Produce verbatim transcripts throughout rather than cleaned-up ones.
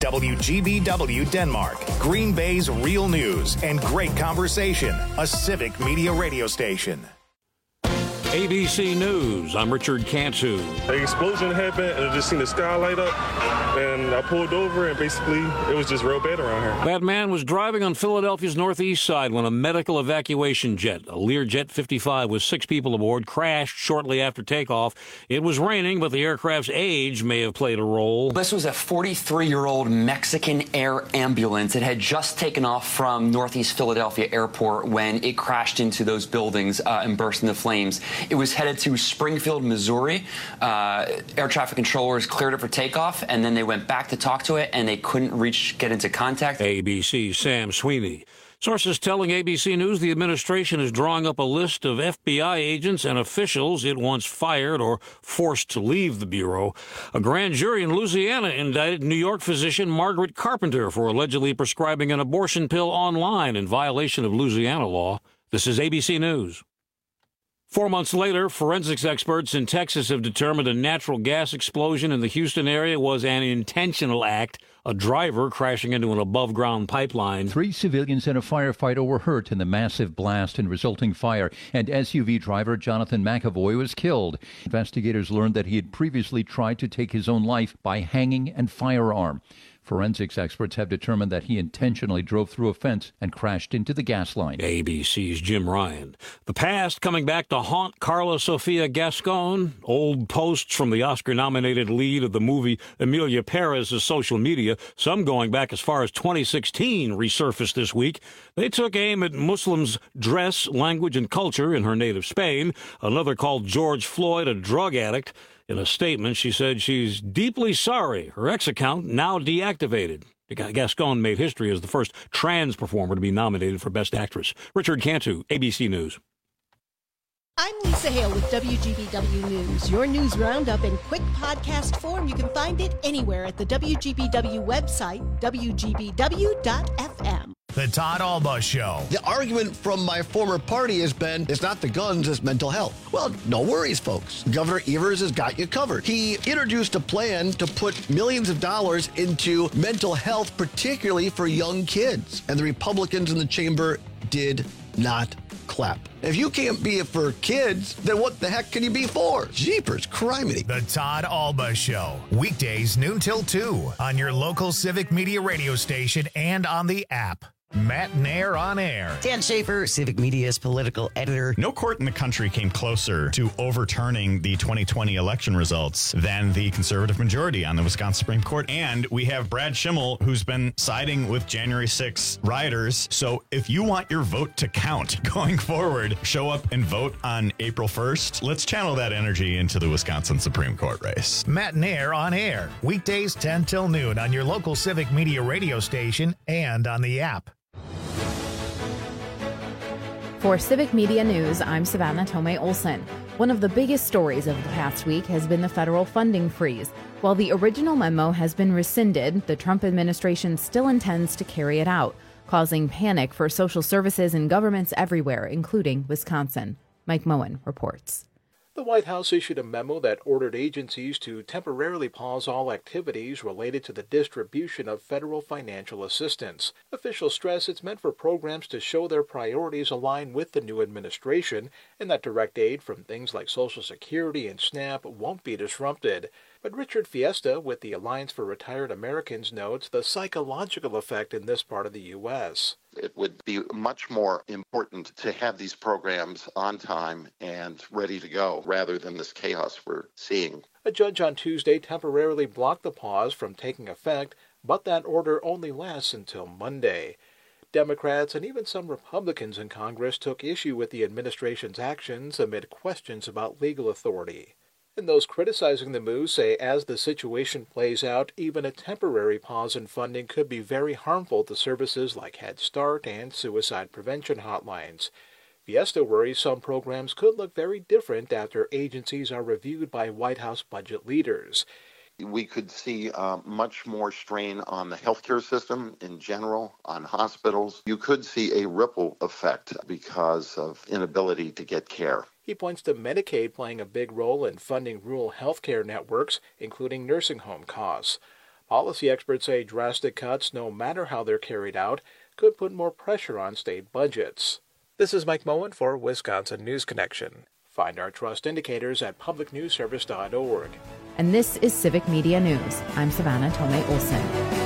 W G B W Denmark, Green Bay's real news and great conversation. A Civic Media radio station. A B C News, I'm Richard Cantu. The explosion happened, and I just seen the sky light up, and I pulled over, and basically, it was just real bad around here. That man was driving on Philadelphia's northeast side when a medical evacuation jet, a Learjet fifty-five with six people aboard, crashed shortly after takeoff. It was raining, but the aircraft's age may have played a role. This was a forty-three-year-old Mexican air ambulance. It had just taken off from Northeast Philadelphia Airport when it crashed into those buildings uh, and burst into flames. It was headed to Springfield, Missouri. Uh, air traffic controllers cleared it for takeoff, and then they went back to talk to it, and they couldn't reach, get into contact. A B C's Sam Sweeney. Sources telling A B C News the administration is drawing up a list of F B I agents and officials it wants fired or forced to leave the Bureau. A grand jury in Louisiana indicted New York physician Margaret Carpenter for allegedly prescribing an abortion pill online in violation of Louisiana law. This is A B C News. Four months later, forensics experts in Texas have determined a natural gas explosion in the Houston area was an intentional act, a driver crashing into an above-ground pipeline. Three civilians and a firefighter were hurt in the massive blast and resulting fire, and S U V driver Jonathan McAvoy was killed. Investigators learned that he had previously tried to take his own life by hanging and firearm. Forensics experts have determined that he intentionally drove through a fence and crashed into the gas line. A B C's Jim Ryan. The past coming back to haunt Carla Sofia Gascon. Old posts from the Oscar-nominated lead of the movie Emilia Perez's social media, some going back as far as twenty sixteen, resurfaced this week. They took aim at Muslims' dress, language, and culture in her native Spain. Another called George Floyd a drug addict. In a statement, she said she's deeply sorry. Her X account now deactivated. Gascon made history as the first trans performer to be nominated for Best Actress. Richard Cantu, A B C News. I'm Lisa Hale with W G B W News. Your news roundup in quick podcast form. You can find it anywhere at the W G B W website, W G B W dot F M. The Todd Alba Show. The argument from my former party has been, it's not the guns, it's mental health. Well, no worries, folks. Governor Evers has got you covered. He introduced a plan to put millions of dollars into mental health, particularly for young kids. And the Republicans in the chamber did not clap. If you can't be it for kids, then what the heck can you be for? Jeepers, criminy. The Todd Alba Show. Weekdays noon till two on your local Civic Media radio station and on the app. Matt Nair on air. Dan Schaefer, Civic Media's political editor. No court in the country came closer to overturning the twenty twenty election results than the conservative majority on the Wisconsin Supreme Court. And we have Brad Schimmel, who's been siding with January sixth rioters. So if you want your vote to count going forward, show up and vote on April first. Let's channel that energy into the Wisconsin Supreme Court race. Matt Nair on air. Weekdays ten till noon on your local Civic Media radio station and on the app. For Civic Media News, I'm Savannah Tomei Olson. One of the biggest stories of the past week has been the federal funding freeze. While the original memo has been rescinded, the Trump administration still intends to carry it out, causing panic for social services and governments everywhere, including Wisconsin. Mike Moen reports. The White House issued a memo that ordered agencies to temporarily pause all activities related to the distribution of federal financial assistance. Officials stress it's meant for programs to show their priorities align with the new administration and that direct aid from things like Social Security and SNAP won't be disrupted. But Richard Fiesta with the Alliance for Retired Americans notes the psychological effect in this part of the U S. It would be much more important to have these programs on time and ready to go rather than this chaos we're seeing. A judge on Tuesday temporarily blocked the pause from taking effect, but that order only lasts until Monday. Democrats and even some Republicans in Congress took issue with the administration's actions amid questions about legal authority. And those criticizing the move say as the situation plays out, even a temporary pause in funding could be very harmful to services like Head Start and suicide prevention hotlines. Fiesta worries some programs could look very different after agencies are reviewed by White House budget leaders. We could see uh, much more strain on the healthcare system in general, on hospitals. You could see a ripple effect because of inability to get care. He points to Medicaid playing a big role in funding rural healthcare networks, including nursing home costs. Policy experts say drastic cuts, no matter how they're carried out, could put more pressure on state budgets. This is Mike Moen for Wisconsin News Connection. Find our trust indicators at public news service dot org. And this is Civic Media News. I'm Savannah Tomei Olson.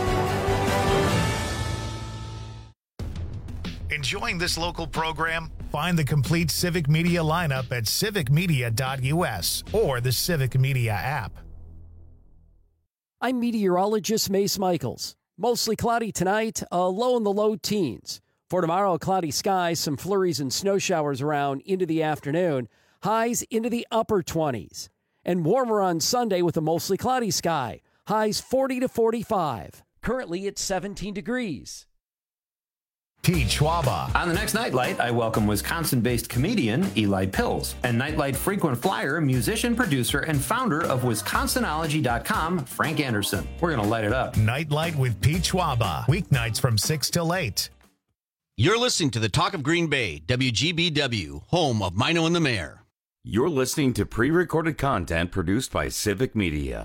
Enjoying this local program? Find the complete Civic Media lineup at civic media dot u s or the Civic Media app. I'm meteorologist Mace Michaels. Mostly cloudy tonight, a low in the low teens. For tomorrow, cloudy skies, some flurries and snow showers around into the afternoon. Highs into the upper twenties. And warmer on Sunday with a mostly cloudy sky. Highs forty to forty-five. Currently it's seventeen degrees. Pete Schwaba. On the next Nightlight, I welcome Wisconsin-based comedian Eli Pills and Nightlight frequent flyer, musician, producer, and founder of Wisconsinology dot com, Frank Anderson. We're going to light it up. Nightlight with Pete Schwaba. Weeknights from six till eight. You're listening to the Talk of Green Bay, W G B W, home of Mino and the Mayor. You're listening to pre-recorded content produced by Civic Media.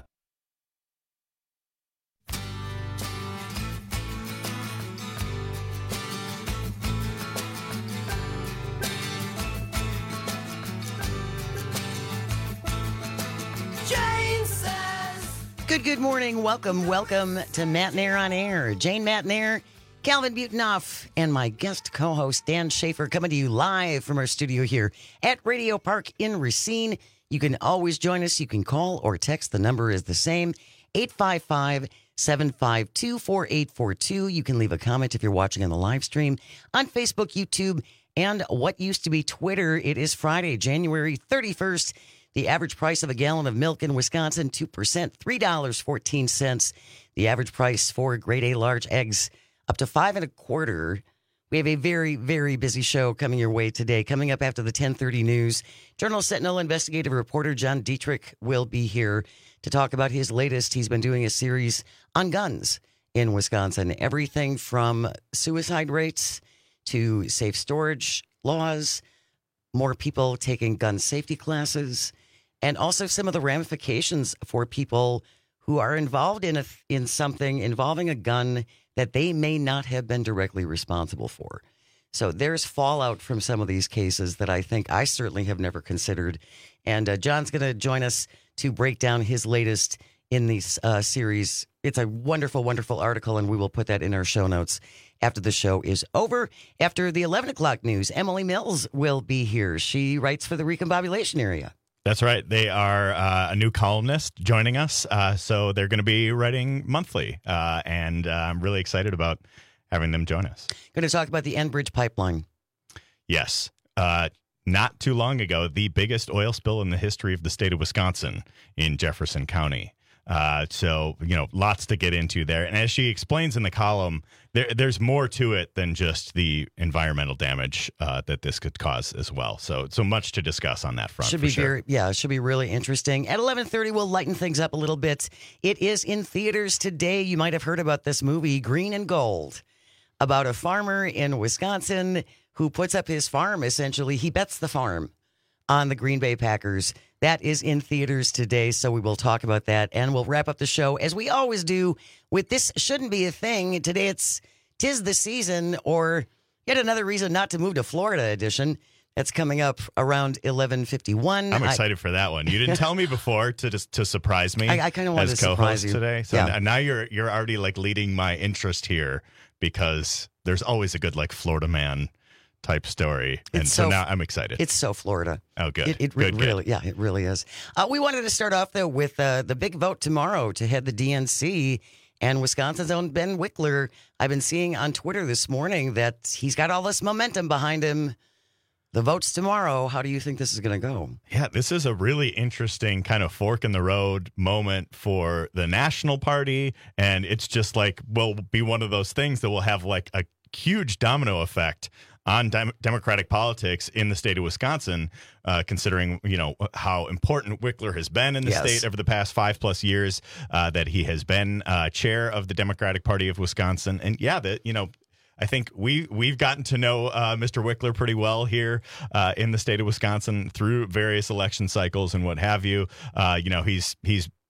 Good, good morning. Welcome, welcome to Matt Nair on Air. Jane Matt Nair, Calvin Butonoff, and my guest co-host Dan Schaefer coming to you live from our studio here at Radio Park in Racine. You can always join us. You can call or text. The number is the same, eight five five, seven five two, four eight four two. You can leave a comment if you're watching on the live stream on Facebook, YouTube, and what used to be Twitter. It is Friday, January thirty-first. The average price of a gallon of milk in Wisconsin, two percent, three dollars and fourteen cents. The average price for grade A large eggs, up to five and a quarter. We have a very, very busy show coming your way today. Coming up after the ten thirty news, Journal Sentinel investigative reporter John Dietrich will be here to talk about his latest. He's been doing a series on guns in Wisconsin. Everything from suicide rates to safe storage laws, more people taking gun safety classes, and also some of the ramifications for people who are involved in a, in something involving a gun that they may not have been directly responsible for. So there's fallout from some of these cases that I think I certainly have never considered. And uh, John's going to join us to break down his latest in this uh, series. It's a wonderful, wonderful article, and we will put that in our show notes after the show is over. After the eleven o'clock news, Emily Mills will be here. She writes for the Recombobulation Area. That's right. They are uh, a new columnist joining us. Uh, so they're going to be writing monthly. Uh, and uh, I'm really excited about having them join us. Going to talk about the Enbridge pipeline. Yes. Uh, not too long ago, the biggest oil spill in the history of the state of Wisconsin in Jefferson County. Uh, so, you know, lots to get into there. And as she explains in the column, there, there's more to it than just the environmental damage uh, that this could cause as well. So, so much to discuss on that front. Should for be sure. very, yeah, should be really interesting. At eleven thirty, we'll lighten things up a little bit. It is in theaters today. You might have heard about this movie, Green and Gold, about a farmer in Wisconsin who puts up his farm. Essentially, he bets the farm on the Green Bay Packers. That is in theaters today, so we will talk about that, and we'll wrap up the show, as we always do, with This Shouldn't Be a Thing. Today it's Tis the Season, or yet another reason not to move to Florida edition. That's coming up around eleven fifty-one. I'm excited I, for that one. You didn't tell me before to just to surprise me. I, I kind of wanted as to surprise you today. So yeah. now you're you're already like leading my interest here, because there's always a good like Florida man type story, and it's so, so now I'm excited. It's so Florida. Oh, good. It, it good, really, good. yeah, it really is. Uh, we wanted to start off though with uh, the big vote tomorrow to head the D N C, and Wisconsin's own Ben Wickler. I've been seeing on Twitter this morning that he's got all this momentum behind him. The vote's tomorrow. How do you think this is going to go? Yeah, this is a really interesting kind of fork in the road moment for the National Party, and it's just like will be one of those things that will have like a huge domino effect on dem- Democratic politics in the state of Wisconsin, uh, considering, you know, how important Wickler has been in the yes. state over the past five plus years, uh, that he has been uh, chair of the Democratic Party of Wisconsin. And yeah, that, you know, I think we, we've gotten to know uh, Mister Wickler pretty well here uh, in the state of Wisconsin through various election cycles and what have you. Uh, you know, he's he's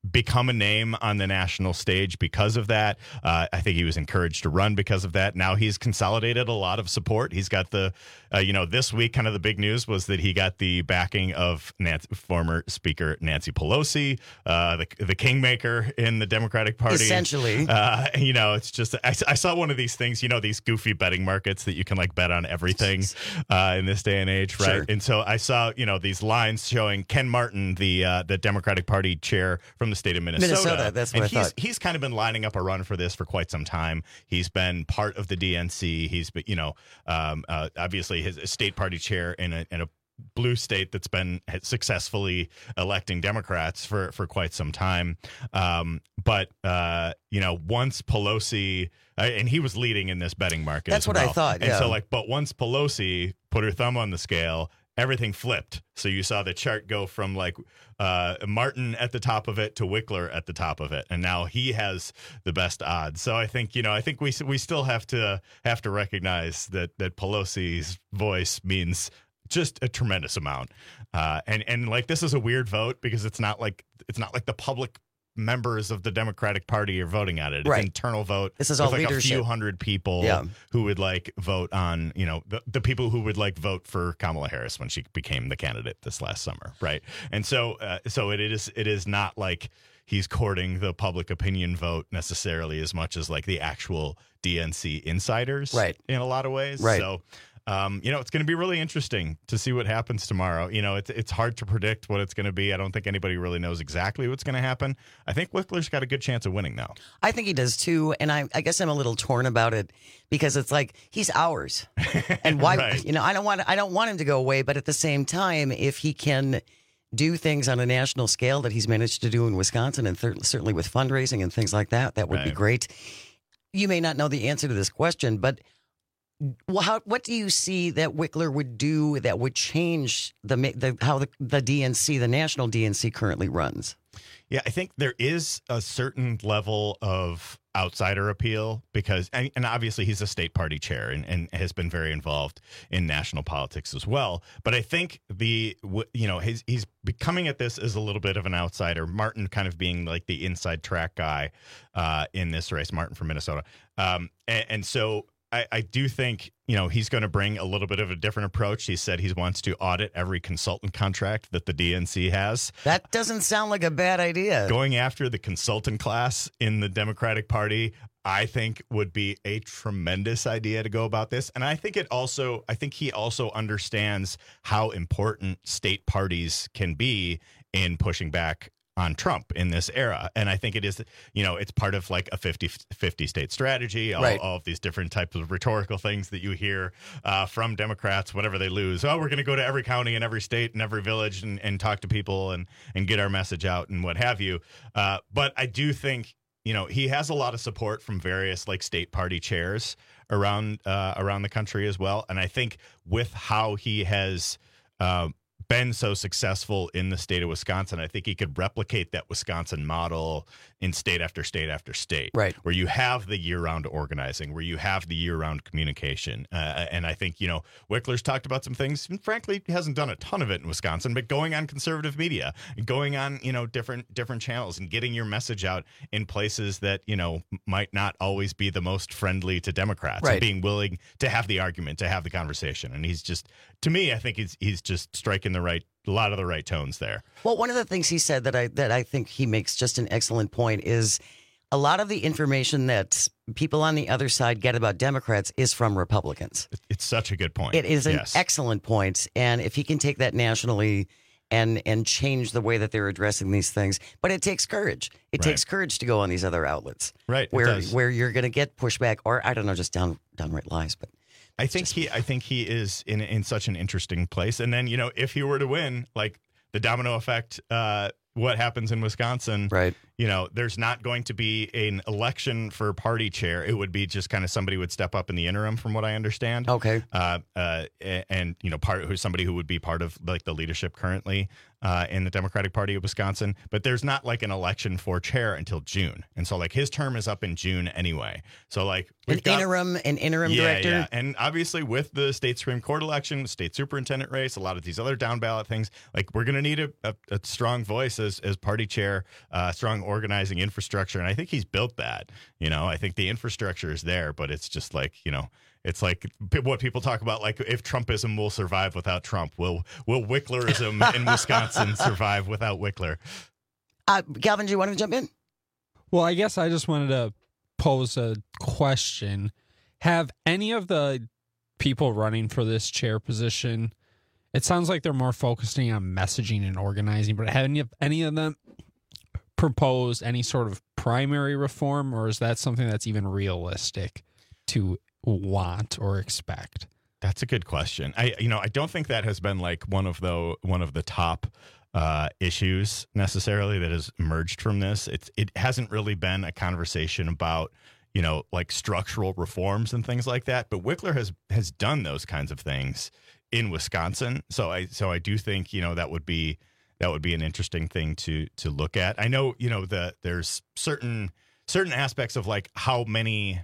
become a name on the national stage because of that. Uh, I think he was encouraged to run because of that. Now he's consolidated a lot of support. He's got the, uh, you know, this week kind of the big news was that he got the backing of Nancy, former Speaker Nancy Pelosi, uh, the the kingmaker in the Democratic Party. Essentially. Uh, you know, it's just, I, I saw one of these things, you know, these goofy betting markets that you can like bet on everything uh, in this day and age, right? Sure. And so I saw, you know, these lines showing Ken Martin, the uh, the Democratic Party chair from the state of Minnesota. Minnesota, that's what and I he's, thought. He's kind of been lining up a run for this for quite some time. He's been part of the D N C. He's been, you know, um, uh, obviously his state party chair in a, in a blue state that's been successfully electing Democrats for, for quite some time. Um, but, uh, you know, once Pelosi, uh, and he was leading in this betting market. That's as what well. I thought, And yeah. so, like, but once Pelosi put her thumb on the scale, everything flipped. So you saw the chart go from like uh, Martin at the top of it to Wickler at the top of it, and now he has the best odds. So I think you know, I think we we still have to have to recognize that that Pelosi's voice means just a tremendous amount. Uh, and and like this is a weird vote because it's not like it's not like the public members of the Democratic Party are voting on it. It's Right. an internal vote. This is There's all like leadership. a few hundred people Yeah. who would like vote on, you know, the, the people who would like vote for Kamala Harris when she became the candidate this last summer. Right. And so uh, so it is it is not like he's courting the public opinion vote necessarily as much as like the actual D N C insiders. Right. In a lot of ways. Right. So Um, you know, it's going to be really interesting to see what happens tomorrow. You know, it's it's hard to predict what it's going to be. I don't think anybody really knows exactly what's going to happen. I think Wickler's got a good chance of winning, though. I think he does too, and I, I guess I'm a little torn about it because it's like he's ours, and why? Right. You know, I don't want I don't want him to go away, but at the same time, if he can do things on a national scale that he's managed to do in Wisconsin, and th- certainly with fundraising and things like that, that would be Right. great. You may not know the answer to this question, but well, how, what do you see that Wickler would do that would change the, ma- the how the, the D N C, the national D N C, currently runs? Yeah, I think there is a certain level of outsider appeal because, and, and obviously he's a state party chair and, and has been very involved in national politics as well. But I think the, you know, he's, he's becoming at this as a little bit of an outsider. Martin kind of being like the inside track guy uh, in this race, Martin from Minnesota. Um, and, and so I, I do think, you know, he's going to bring a little bit of a different approach. He said he wants to audit every consultant contract that the D N C has. That doesn't sound like a bad idea. Going after the consultant class in the Democratic Party, I think would be a tremendous idea to go about this. And I think it also, I think he also understands how important state parties can be in pushing back on Trump in this era. And I think it is, you know, it's part of like a fifty fifty state strategy, all, Right. all of these different types of rhetorical things that you hear uh, from Democrats whenever they lose. Oh, we're going to go to every county and every state and every village and, and talk to people and, and get our message out and what have you. Uh, but I do think, you know, he has a lot of support from various like state party chairs around uh, around the country as well. And I think with how he has uh, been so successful in the state of Wisconsin, I think he could replicate that Wisconsin model in state after state after state, right? Where you have the year-round organizing, where you have the year-round communication. Uh, and I think, you know, Wickler's talked about some things, and frankly, he hasn't done a ton of it in Wisconsin, but going on conservative media, going on, you know, different different channels and getting your message out in places that, you know, might not always be the most friendly to Democrats, Right. and being willing to have the argument, to have the conversation. And he's just, to me, I think he's he's just striking the right, a lot of the right tones there. Well, one of the things he said that I that I think he makes just an excellent point is a lot of the information that people on the other side get about Democrats is from Republicans. It's such a good point. It is an Yes. excellent point, and if he can take that nationally and and change the way that they're addressing these things, but it takes courage. It Right. takes courage to go on these other outlets, Right, it Where does. where you're going to get pushback, or I don't know, just down downright lies, but. I think he I think he is in in such an interesting place. And then, you know, if he were to win, like the domino effect, uh, what happens in Wisconsin, right? You know, there's not going to be an election for party chair. It would be just kind of somebody would step up in the interim, from what I understand. Okay. Uh, uh, a- and you know, part who's somebody who would be part of like the leadership currently uh, in the Democratic Party of Wisconsin. But there's not like an election for chair until June, and so like his term is up in June anyway. So like An we've got- interim, an interim yeah, director. yeah. And obviously with the state Supreme Court election, state superintendent race, a lot of these other down ballot things, like we're going to need a, a, a strong voice as, as party chair, uh, strong organizing infrastructure. And I think he's built that. You know, I think the infrastructure is there, but it's just like, you know, it's like what people talk about, like if Trumpism will survive without Trump, will will Wicklerism in Wisconsin survive without Wickler? Uh, Calvin, do you want to jump in? Well, I guess I just wanted to pose a question. Have any of the people running for this chair position, it sounds like they're more focusing on messaging and organizing, but have any of, any of them proposed any sort of primary reform, or is that something that's even realistic to want or expect? That's a good question. I, you know, I don't think that has been like one of the one of the top uh, issues necessarily that has emerged from this. It's it hasn't really been a conversation about, you know, like structural reforms and things like that. But Wickler has has done those kinds of things in Wisconsin. So I so I do think, you know, that would be that would be an interesting thing to to look at. I know, you know, the there's certain certain aspects of like how many.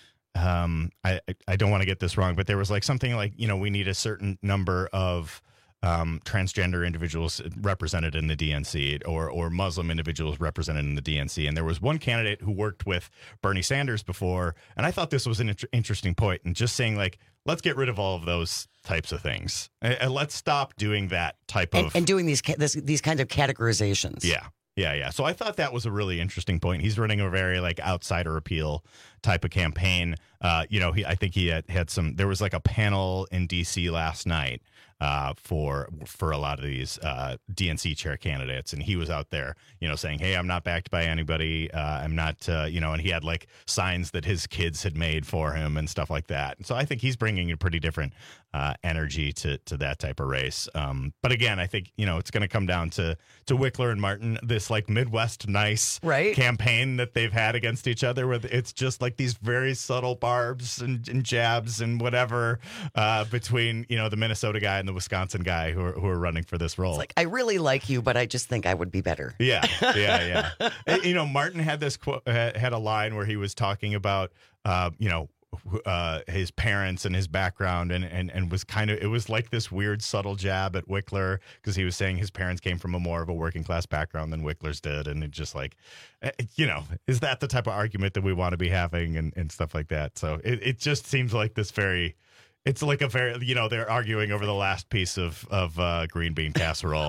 Um, I, I don't want to get this wrong, but there was like something like, you know, we need a certain number of um, transgender individuals represented in the D N C or or Muslim individuals represented in the D N C. And there was one candidate who worked with Bernie Sanders before. And I thought this was an inter- interesting point, and just saying like, let's get rid of all of those types of things. And, and let's stop doing that type and, of. And doing these, ca- this, these kinds of categorizations. Yeah. Yeah, yeah. So I thought that was a really interesting point. He's running a very like outsider appeal type of campaign. Uh, you know, he I think he had, had some. There was like a panel in D C last night uh, for for a lot of these uh, D N C chair candidates, and he was out there, you know, saying, "Hey, I'm not backed by anybody. Uh, I'm not, uh, you know," and he had like signs that his kids had made for him and stuff like that. And so I think he's bringing a pretty different uh, energy to to that type of race. Um, but again, I think, you know, it's going to come down to to Wickler and Martin. This like Midwest nice right. campaign that they've had against each other, where it's just like these very subtle barbs and, and jabs and whatever uh, between, you know, the Minnesota guy and the Wisconsin guy who are, who are running for this role. It's like, I really like you, but I just think I would be better. Yeah, yeah, yeah. And, you know, Martin had this quote, had a line where he was talking about, uh, you know, uh, his parents and his background, and, and, and was kind of, it was like this weird subtle jab at Wickler, because he was saying his parents came from a more of a working class background than Wickler's did. And it just like, you know, is that the type of argument that we want to be having and, and stuff like that? So it, it just seems like this very, it's like a very, you know, they're arguing over the last piece of, of uh, green bean casserole.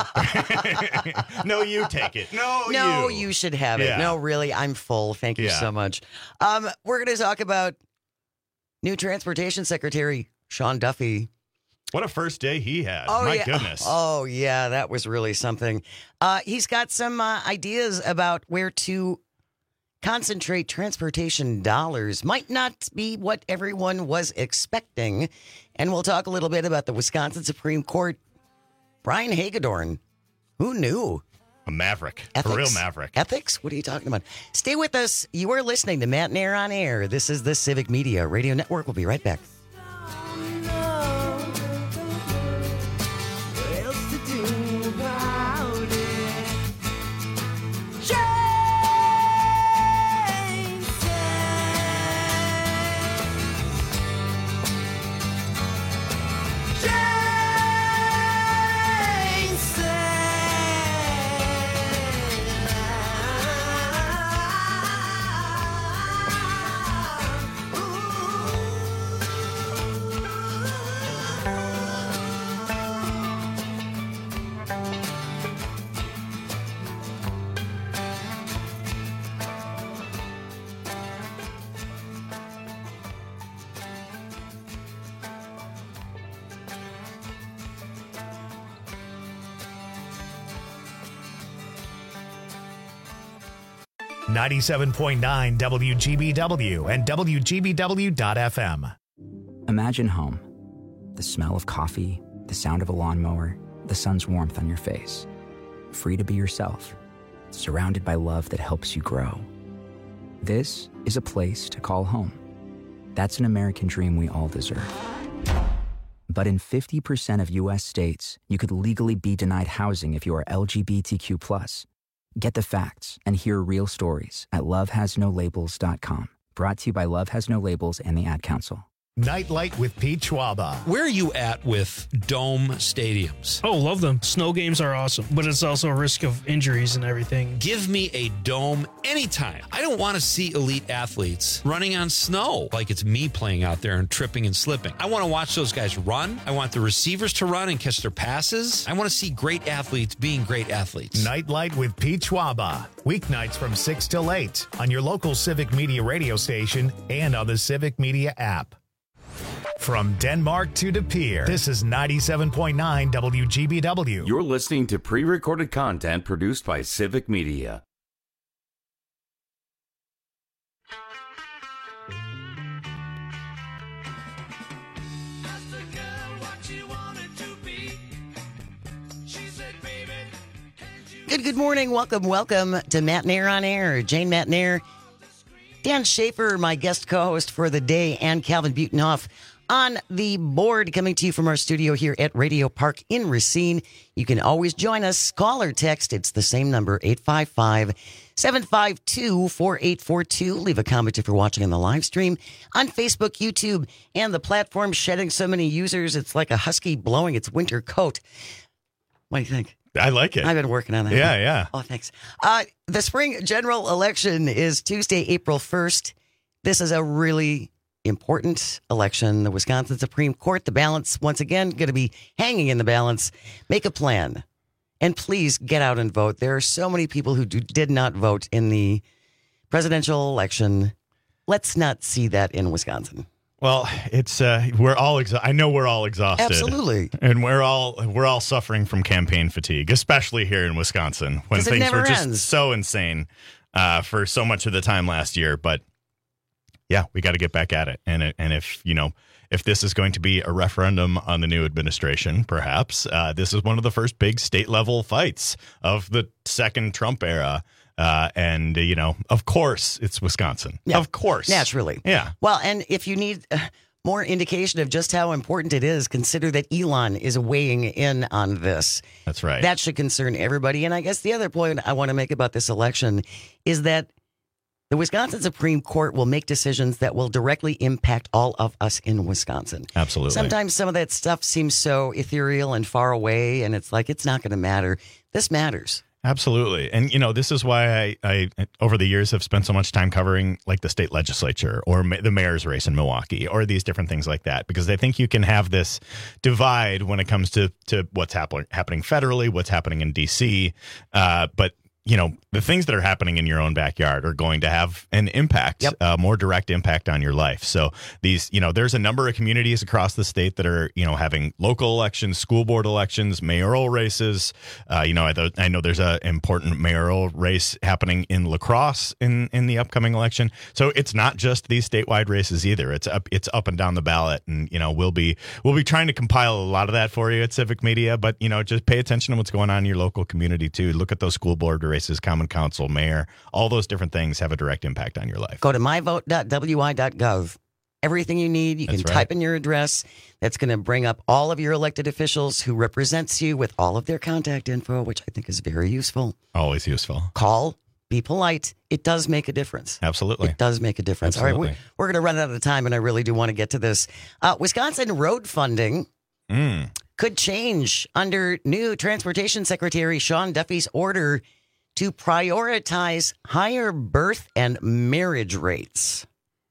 No, you take it. No, no, you. you should have it. Yeah. No, really, I'm full. Thank you Yeah. so much. Um, we're going to talk about new Transportation Secretary Sean Duffy. What a first day he had. Oh, My yeah. goodness. Oh, yeah, that was really something. Uh, he's got some uh, ideas about where to concentrate transportation dollars. Might not be what everyone was expecting. And we'll talk a little bit about the Wisconsin Supreme Court. Brian Hagedorn. Who knew? A maverick. Ethics? A real maverick. Ethics? What are you talking about? Stay with us. You are listening to Matt and Air on Air. This is the Civic Media Radio Network. We'll be right back. ninety-seven point nine W G B W and W G B W dot F M. Imagine home. The smell of coffee, the sound of a lawnmower, the sun's warmth on your face. Free to be yourself, surrounded by love that helps you grow. This is a place to call home. That's an American dream we all deserve. But in fifty percent of U S states, you could legally be denied housing if you are L G B T Q plus. Get the facts and hear real stories at love has no labels dot com. Brought to you by Love Has No Labels and the Ad Council. Nightlight with Pete Schwaba. Where are you at with dome stadiums? Oh, love them. Snow games are awesome, but it's also a risk of injuries and everything. Give me a dome anytime. I don't want to see elite athletes running on snow like it's me playing out there and tripping and slipping. I want to watch those guys run. I want the receivers to run and catch their passes. I want to see great athletes being great athletes. Nightlight with Pete Schwaba. Weeknights from six till eight on your local Civic Media radio station and on the Civic Media app. From Denmark to De Pere, this is ninety-seven point nine W G B W. You're listening to pre-recorded content produced by Civic Media. Good, good morning. Welcome, welcome to Matt Nair on Air. Jane Matt Nair, Dan Schaefer, my guest co-host for the day, and Calvin Butenhoff on the board, coming to you from our studio here at Radio Park in Racine. You can always join us. Call or text. It's the same number, eight five five, seven five two, four eight four two. Leave a comment if you're watching on the live stream on Facebook, YouTube, and the platform shedding so many users. It's like a husky blowing its winter coat. What do you think? I like it. I've been working on that. Yeah, yeah. Oh, thanks. Uh, the spring general election is Tuesday, April first. This is a really important election. The Wisconsin Supreme Court, the balance, once again, going to be hanging in the balance. Make a plan. And please get out and vote. There are so many people who do, did not vote in the presidential election. Let's not see that in Wisconsin. Well, it's uh, we're all exa- I know we're all exhausted. Absolutely. And we're all we're all suffering from campaign fatigue, especially here in Wisconsin when things were just ends. so insane uh, for so much of the time last year. But yeah, we got to get back at it. And it, and if, you know, if this is going to be a referendum on the new administration, perhaps uh, this is one of the first big state level fights of the second Trump era. Uh, and, uh, you know, of course, it's Wisconsin. Yeah, of course. Naturally. Yeah. Well, and if you need uh, more indication of just how important it is, consider that Elon is weighing in on this. That's right. That should concern everybody. And I guess the other point I want to make about this election is that the Wisconsin Supreme Court will make decisions that will directly impact all of us in Wisconsin. Absolutely. Sometimes some of that stuff seems so ethereal and far away, and it's like, it's not going to matter. This matters. Absolutely. And, you know, this is why I, I, over the years, have spent so much time covering like the state legislature or ma- the mayor's race in Milwaukee or these different things like that, because I think you can have this divide when it comes to, to what's happen- happening federally, what's happening in D C. Uh, but, you know, the things that are happening in your own backyard are going to have an impact, yep. uh, more direct impact on your life. So these, you know, there's a number of communities across the state that are, you know, having local elections, school board elections, mayoral races. Uh, you know, I, th- I know there's a important mayoral race happening in La Crosse in, in the upcoming election. So it's not just these statewide races either. It's up, it's up and down the ballot. And, you know, we'll be, we'll be trying to compile a lot of that for you at Civic Media, but, you know, just pay attention to what's going on in your local community too. Look at those school board races, common council, mayor, all those different things have a direct impact on your life. Go to my vote dot w i dot gov. Everything you need, you That's can right. type in your address. That's going to bring up all of your elected officials who represents you with all of their contact info, which I think is very useful. Always useful. Call, be polite. It does make a difference. Absolutely. It does make a difference. Absolutely. All right, we're, we're going to run out of time, and I really do want to get to this. Uh, Wisconsin road funding Mm. could change under new Transportation Secretary Sean Duffy's order to prioritize higher birth and marriage rates.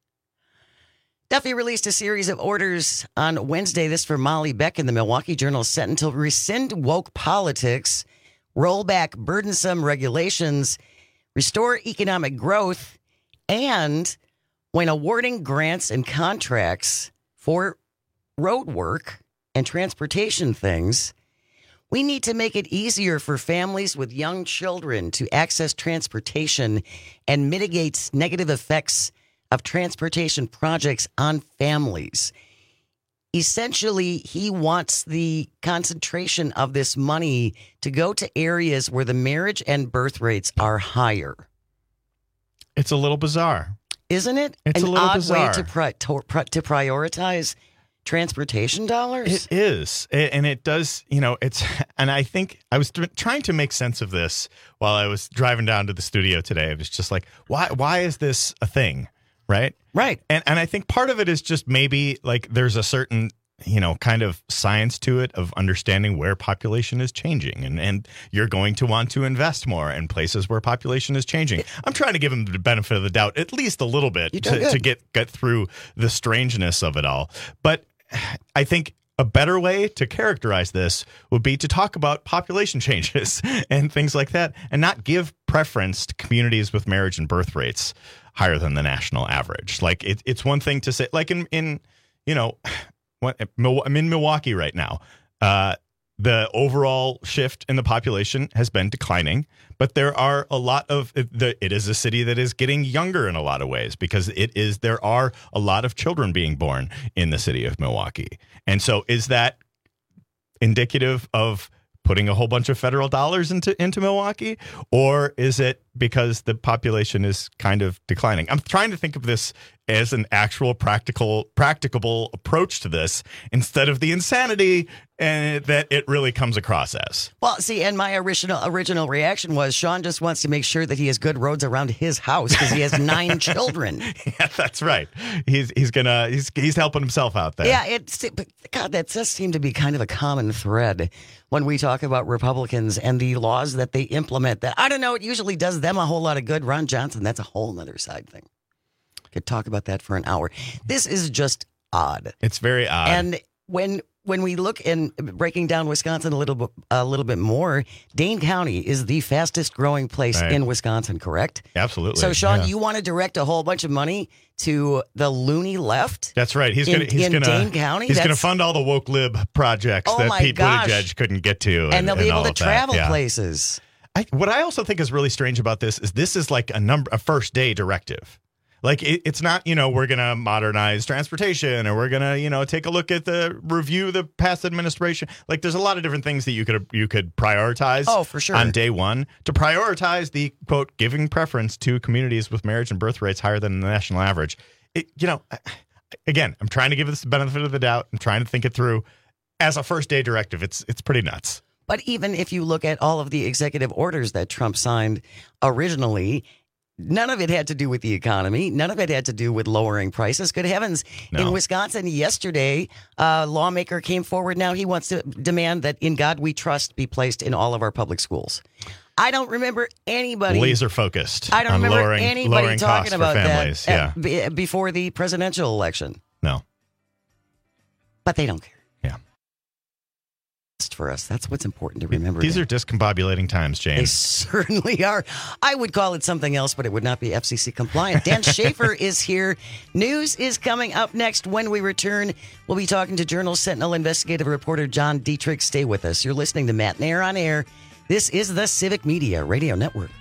Duffy released a series of orders on Wednesday. This for Molly Beck in the Milwaukee Journal Sentinel to rescind woke politics, roll back burdensome regulations, restore economic growth, and when awarding grants and contracts for road work and transportation things, we need to make it easier for families with young children to access transportation and mitigate negative effects of transportation projects on families. Essentially, he wants the concentration of this money to go to areas where the marriage and birth rates are higher. It's a little bizarre. Isn't it? It's An a little odd bizarre. way to, pri- to, to prioritize transportation dollars? It is. And it does, you know, it's, and I think I was th- trying to make sense of this while I was driving down to the studio today. I was just like, why, why is this a thing? right? Right. And and I think part of it is just maybe like there's a certain, you know, kind of science to it of understanding where population is changing. And, and you're going to want to invest more in places where population is changing. I'm trying to give them the benefit of the doubt, at least a little bit, to, to get, get through the strangeness of it all. But I think a better way to characterize this would be to talk about population changes and things like that, and not give preference to communities with marriage and birth rates higher than the national average. Like it, it's one thing to say, like in, in you know, what, I'm in Milwaukee right now. Uh, the overall shift in the population has been declining, but there are a lot of the. It is a city that is getting younger in a lot of ways because it is. There are a lot of children being born in the city of Milwaukee, and so is that indicative of putting a whole bunch of federal dollars into into Milwaukee, or is it because the population is kind of declining? I'm trying to think of this as an actual practical, practicable approach to this instead of the insanity and that it really comes across as. Well, see, and my original original reaction was Sean just wants to make sure that he has good roads around his house because he has nine children. Yeah, that's right. He's he's gonna he's he's helping himself out there. Yeah, it's but God, that does seem to be kind of a common thread when we talk about Republicans and the laws that they implement. That I don't know, it usually does them a whole lot of good. Ron Johnson, that's a whole nother side thing. Could talk about that for an hour. This is just odd. It's very odd. And when when we look in breaking down Wisconsin a little bit a little bit more, Dane County is the fastest growing place Right. in Wisconsin, correct? Absolutely. So, Sean, yeah. you want to direct a whole bunch of money to the loony left? That's right. He's in, gonna he's in gonna Dane County. he's gonna That's- fund all the woke lib projects Oh that my Pete gosh. Buttigieg couldn't get to, and, and they'll be and able all to of that. travel Yeah. places. I, what I also think is really strange about this is this is like a number a first day directive. Like it, it's not, you know, we're going to modernize transportation or we're going to, you know, take a look at the review the past administration. Like there's a lot of different things that you could you could prioritize. Oh, for sure. On day one to prioritize the quote giving preference to communities with marriage and birth rates higher than the national average. It, you know, again, I'm trying to give this the benefit of the doubt. I'm trying to think it through. As a first day directive, it's it's pretty nuts. But even if you look at all of the executive orders that Trump signed originally, none of it had to do with the economy. None of it had to do with lowering prices. Good heavens. No. In Wisconsin yesterday, a lawmaker came forward. Now he wants to demand that In God We Trust be placed in all of our public schools. I don't remember anybody. Laser focused. I don't on remember lowering, anybody lowering talking costs about for families. that Yeah. at- be- before the presidential election. No. But they don't care. Yeah. For us, that's what's important to remember. These Dan. are discombobulating times, They James. certainly are. I would call it something else, but it would not be F C C compliant. Dan Schaefer is here. News is coming up next. When we return, we'll be talking to Journal Sentinel investigative reporter John Dietrich. Stay with us. You're listening to Matt Nair on Air. This is the Civic Media Radio Network.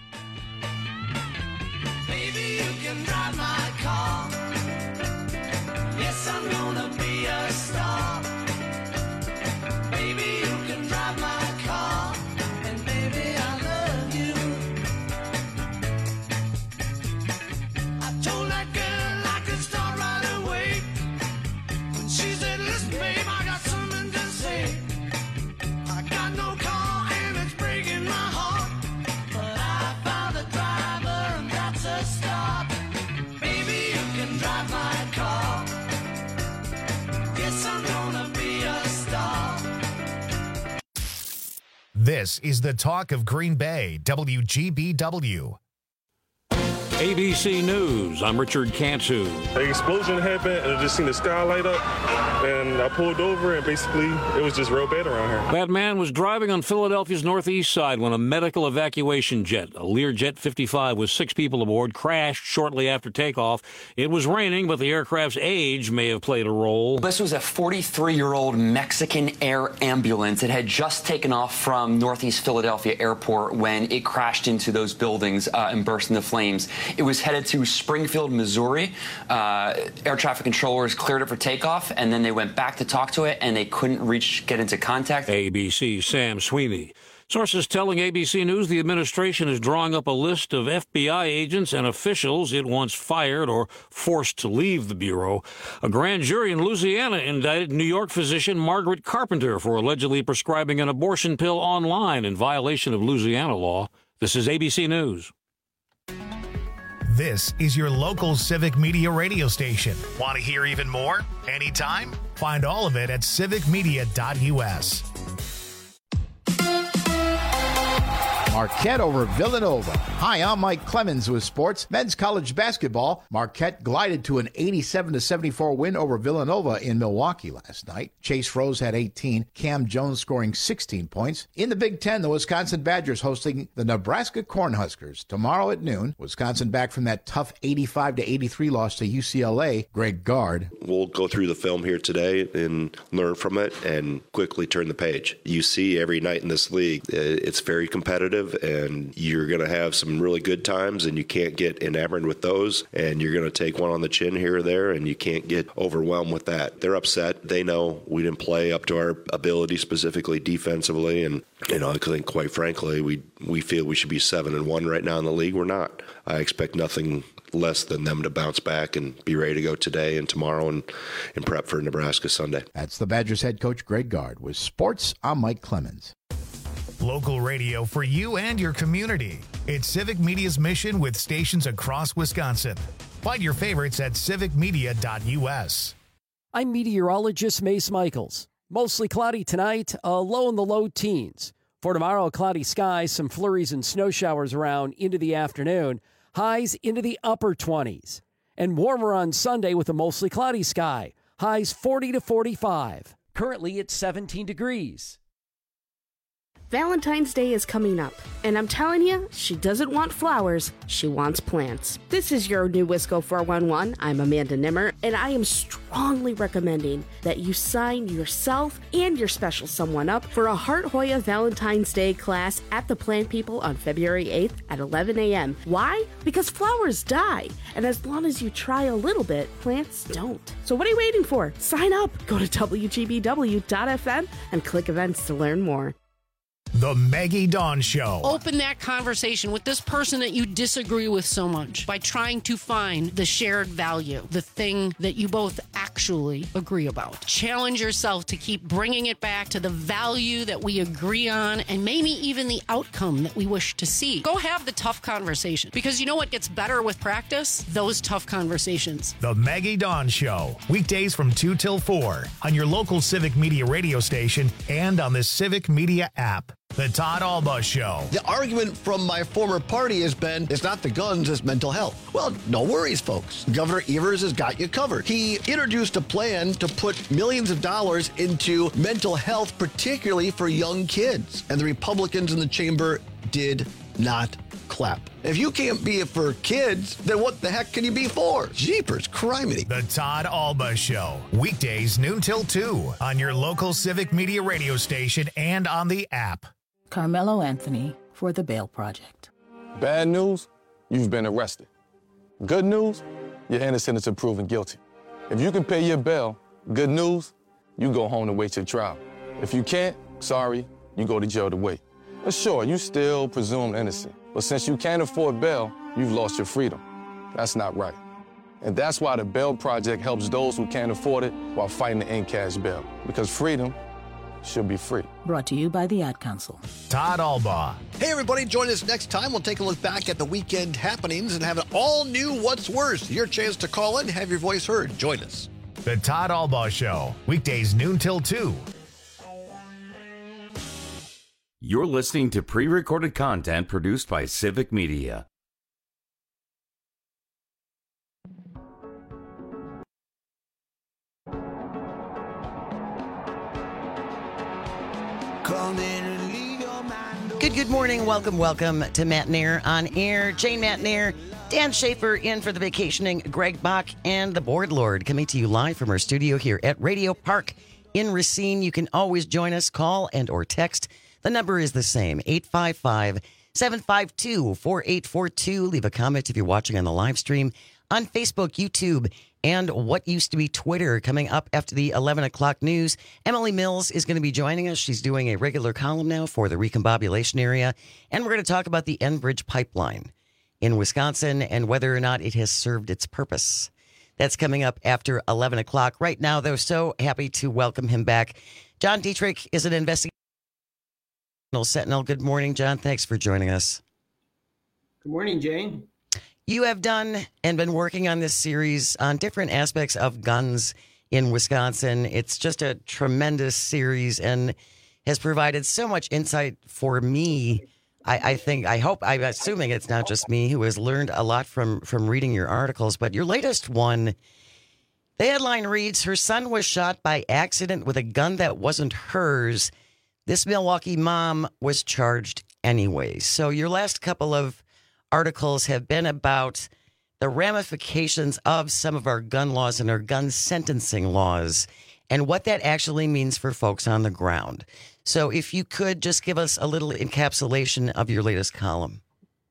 This is the talk of Green Bay, W G B W. A B C News, I'm Richard Cantu. The explosion happened, and I just seen the sky light up, and I pulled over, and basically, it was just real bad around here. That man was driving on Philadelphia's northeast side when a medical evacuation jet, a Learjet fifty-five with six people aboard, crashed shortly after takeoff. It was raining, but the aircraft's age may have played a role. This was a forty-three-year-old Mexican air ambulance. It had just taken off from northeast Philadelphia airport when it crashed into those buildings uh, and burst into flames. It was headed to Springfield, Missouri. Uh, air traffic controllers cleared it for takeoff, and then they went back to talk to it, and they couldn't reach, get into contact. A B C's Sam Sweeney. Sources telling A B C News the administration is drawing up a list of F B I agents and officials it wants fired or forced to leave the Bureau. A grand jury in Louisiana indicted New York physician Margaret Carpenter for allegedly prescribing an abortion pill online in violation of Louisiana law. This is A B C News. This is your local Civic Media radio station. Want to hear even more? Anytime? Find all of it at civic media dot u s. Marquette over Villanova. Hi, I'm Mike Clemens with sports. Men's college basketball. Marquette glided to an eighty-seven to seventy-four win over Villanova in Milwaukee last night. Chase Rose had eighteen, Cam Jones scoring sixteen points. In the Big Ten, the Wisconsin Badgers hosting the Nebraska Cornhuskers tomorrow at noon. Wisconsin back from that tough eighty-five to eighty-three loss to U C L A. Greg Gard. We'll go through the film here today and learn from it and quickly turn the page. You see every night in this league, it's very competitive, and you're going to have some really good times, and you can't get enamored with those, and you're going to take one on the chin here or there, and you can't get overwhelmed with that. They're upset. They know we didn't play up to our ability, specifically defensively, and you know, I think quite frankly, we we feel we should be seven and one right now in the league. We're not. I expect nothing less than them to bounce back and be ready to go today and tomorrow and, and prep for Nebraska Sunday. That's the Badgers head coach Greg Gard. With sports, I'm Mike Clemens. Local radio for you and your community. It's Civic Media's mission with stations across Wisconsin. Find your favorites at civic media dot u s. I'm meteorologist Mace Michaels. Mostly cloudy tonight, a low in the low teens. For tomorrow, cloudy skies, some flurries and snow showers around into the afternoon. Highs into the upper twenties. And warmer on Sunday with a mostly cloudy sky. Highs forty to forty-five. Currently, it's seventeen degrees. Valentine's Day is coming up, and I'm telling you, she doesn't want flowers, she wants plants. This is your new Wisco four one one. I'm Amanda Nimmer, and I am strongly recommending that you sign yourself and your special someone up for a Heart Hoya Valentine's Day class at the Plant People on February eighth at eleven a.m. Why? Because flowers die, and as long as you try a little bit, plants don't. So what are you waiting for? Sign up! Go to w g b w dot f m and click events to learn more. The Maggie Dawn Show. Open that conversation with this person that you disagree with so much by trying to find the shared value, the thing that you both actually agree about. Challenge yourself to keep bringing it back to the value that we agree on and maybe even the outcome that we wish to see. Go have the tough conversation, because you know what gets better with practice? Those tough conversations. The Maggie Dawn Show. Weekdays from two till four on your local Civic Media radio station and on the Civic Media app. The Todd Alba Show. The argument from my former party has been, it's not the guns, it's mental health. Well, no worries, folks. Governor Evers has got you covered. He introduced a plan to put millions of dollars into mental health, particularly for young kids. And the Republicans in the chamber did not clap. If you can't be it for kids, then what the heck can you be for? Jeepers, criminy. The Todd Alba Show. Weekdays noon till two on your local Civic Media radio station and on the app. Carmelo Anthony for the Bail Project. Bad news, you've been arrested. Good news, you're innocent until proven guilty. If you can pay your bail, good news, you go home to wait your trial. If you can't, sorry, you go to jail to wait. But sure, you still presumed innocent. But since you can't afford bail, you've lost your freedom. That's not right. And that's why the Bail Project helps those who can't afford it while fighting to end cash bail. Because freedom should be free. Brought to you by the Ad Council. Todd Alba. Hey, everybody, join us next time. We'll take a look back at the weekend happenings and have an all-new What's Worse. Your chance to call in, have your voice heard. Join us. The Todd Alba Show. Weekdays noon till two. You're listening to pre-recorded content produced by Civic Media. Good, good morning. Welcome, welcome to Matt Nair on Air. Jane Matt Nair, Dan Schaefer in for the vacationing Greg Bach, and the Board Lord coming to you live from our studio here at Radio Park in Racine. You can always join us, call and or text. The number is the same, eight five five, seven five two, four eight four two. Leave a comment if you're watching on the live stream on Facebook, YouTube, and what used to be Twitter. Coming up after the eleven o'clock news, Emily Mills is going to be joining us. She's doing a regular column now for the recombobulation area, and we're going to talk about the Enbridge pipeline in Wisconsin and whether or not it has served its purpose. That's coming up after eleven o'clock. Right now, though, so happy to welcome him back. John Dietrich is an investigator. Sentinel. Good morning, John. Thanks for joining us. Good morning, Jane. You have done and been working on this series on different aspects of guns in Wisconsin. It's just a tremendous series and has provided so much insight for me. I, I think, I hope, I'm assuming it's not just me who has learned a lot from, from reading your articles, but your latest one, the headline reads, "Her son was shot by accident with a gun that wasn't hers. This Milwaukee mom was charged anyway." So your last couple of articles have been about the ramifications of some of our gun laws and our gun sentencing laws and what that actually means for folks on the ground. So if you could just give us a little encapsulation of your latest column.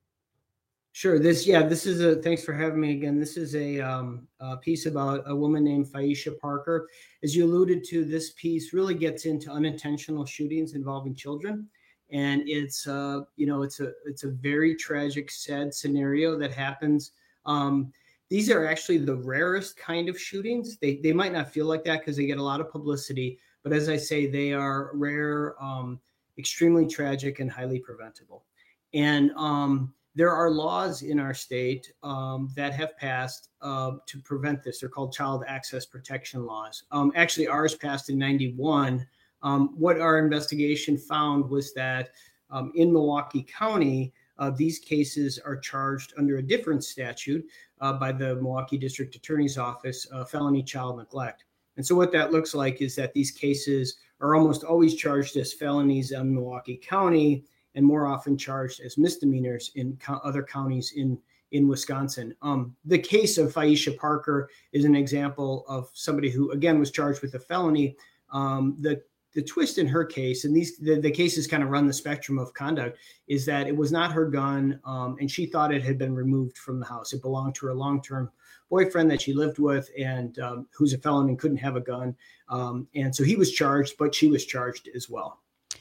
Sure. This, yeah, this is a, thanks for having me again. This is a, um, a piece about a woman named Phaisha Parker. As you alluded to, this piece really gets into unintentional shootings involving children. And it's, uh, you know, it's a, it's a very tragic, sad scenario that happens. Um, these are actually the rarest kind of shootings. They, they might not feel like that because they get a lot of publicity, but as I say, they are rare, um, extremely tragic and highly preventable. And, um, there are laws in our state um, that have passed uh, to prevent this. They're called child access protection laws. Um, actually, ours passed in ninety-one. Um, what our investigation found was that um, in Milwaukee County, uh, these cases are charged under a different statute uh, by the Milwaukee District Attorney's Office, uh, felony child neglect. And so what that looks like is that these cases are almost always charged as felonies in Milwaukee County, and more often charged as misdemeanors in co- other counties in, in Wisconsin. Um, the case of Phaisha Parker is an example of somebody who, again, was charged with a felony. Um, the, the twist in her case, and these the, the cases kind of run the spectrum of conduct, is that it was not her gun, um, and she thought it had been removed from the house. It belonged to her long-term boyfriend that she lived with and um, who's a felon and couldn't have a gun. Um, and so he was charged, but she was charged as well.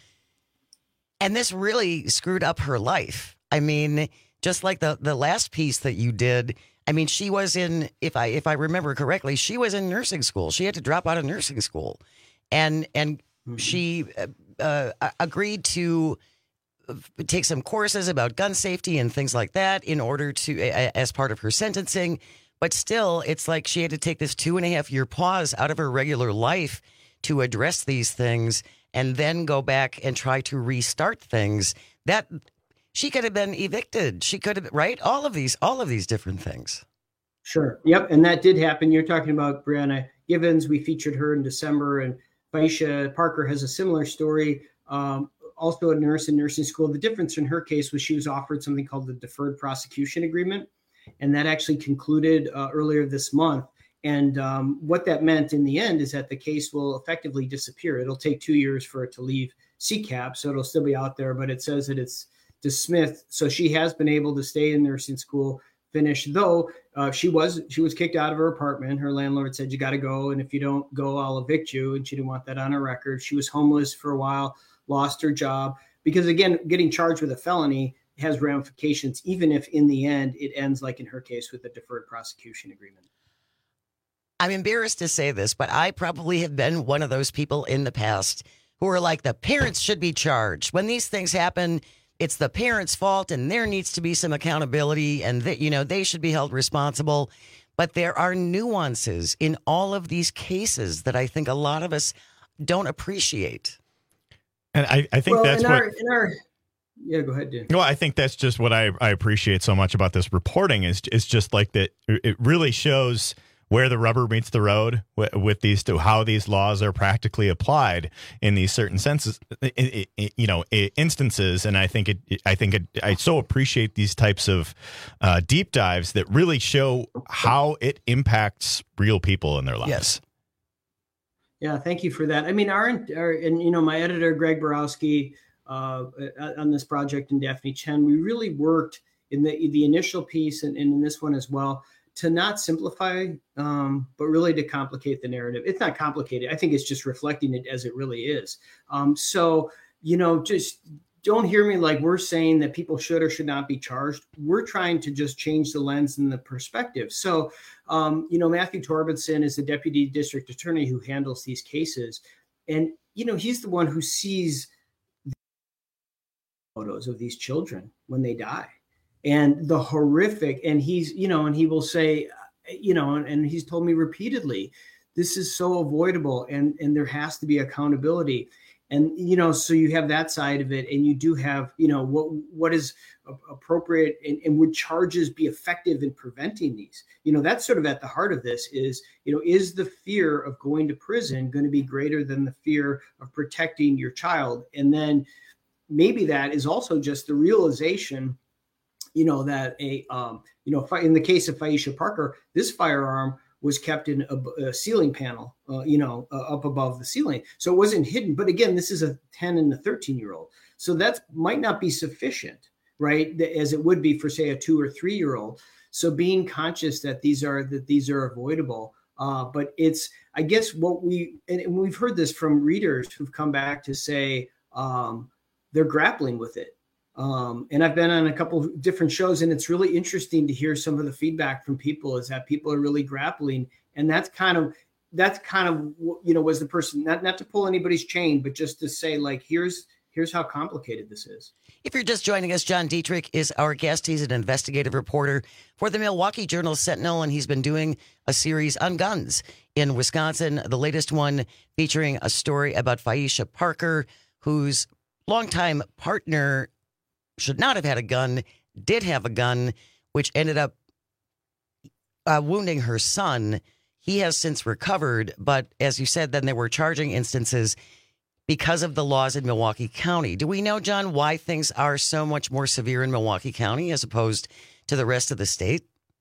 And this really screwed up her life. I mean, just like the, the last piece that you did, I mean, she was in, if I if I remember correctly, she was in nursing school. She had to drop out of nursing school. And and mm-hmm. she uh, uh, agreed to take some courses about gun safety and things like that in order to, uh, as part of her sentencing. But still, it's like she had to take this two and a half year pause out of her regular life to address these things, and then go back and try to restart things. That she could have been evicted. She could have, right? All of these, all of these different things. Sure. Yep. And that did happen. You're talking about Brianna Givens. We featured her in December, and Phaisha Parker has a similar story. Um, also a nurse in nursing school. The difference in her case was she was offered something called the Deferred Prosecution Agreement. And that actually concluded uh, earlier this month. And um, what that meant in the end is that the case will effectively disappear. It'll take two years for it to leave C CAP, so it'll still be out there, but it says that it's dismissed. So she has been able to stay in nursing school, finish, though uh, she was she was kicked out of her apartment. Her landlord said, "You got to go, and if you don't go, I'll evict you." And she didn't want that on her record. She was homeless for a while, lost her job, because again, getting charged with a felony has ramifications, even if in the end it ends like in her case with a deferred prosecution agreement. I'm embarrassed to say this, but I probably have been one of those people in the past who are like, the parents should be charged. When these things happen, it's the parents' fault and there needs to be some accountability and that, you know, they should be held responsible. But there are nuances in all of these cases that I think a lot of us don't appreciate. And I, I think well, that's in what... Our, in our, yeah, go ahead, Dan. Well, I think that's just what I, I appreciate so much about this reporting is, is just like that it really shows where the rubber meets the road with, with these two, how these laws are practically applied in these certain senses, you know, instances. And I think it, I think it, I so appreciate these types of uh, deep dives that really show how it impacts real people in their lives. Yes. Yeah, thank you for that. I mean, our, our and you know, my editor Greg Borowski uh, on this project and Daphne Chen, we really worked in the the initial piece and, and in this one as well, to not simplify, um, but really to complicate the narrative. It's not complicated. I think it's just reflecting it as it really is. Um, so, you know, just don't hear me like we're saying that people should or should not be charged. We're trying to just change the lens and the perspective. So, um, you know, Matthew Torbenson is the deputy district attorney who handles these cases. And, you know, he's the one who sees the photos of these children when they die. and the horrific, and he's, you know, and he will say, you know, and, and he's told me repeatedly, this is so avoidable, and, and there has to be accountability. And, you know, so you have that side of it, and you do have, you know, what what is appropriate, and, and would charges be effective in preventing these? You know, that's sort of at the heart of this is, you know, is the fear of going to prison going to be greater than the fear of protecting your child? And then maybe that is also just the realization, you know, that a, um, you know, in the case of Phaisha Parker, this firearm was kept in a, a ceiling panel, uh, you know, uh, up above the ceiling. So it wasn't hidden. But again, this is a ten and a thirteen year old. So that might not be sufficient, right? As it would be for, say, a two or three year old. So being conscious that these are, that these are avoidable. Uh, but it's, I guess what we, and, and we've heard this from readers who've come back to say um, they're grappling with it. Um, and I've been on a couple of different shows, and it's really interesting to hear some of the feedback from people is that people are really grappling. And that's kind of, that's kind of, you know, was the person, not, not to pull anybody's chain, but just to say, like, here's, here's how complicated this is. If you're just joining us, John Dietrich is our guest. He's an investigative reporter for the Milwaukee Journal-Sentinel, and he's been doing a series on guns in Wisconsin. The latest one featuring a story about Phaisha Parker, whose longtime partner should not have had a gun, did have a gun, which ended up uh, wounding her son. He has since recovered, but as you said, then there were charging instances because of the laws in Milwaukee County. Do we know, John, why things are so much more severe in Milwaukee County as opposed to the rest of the state?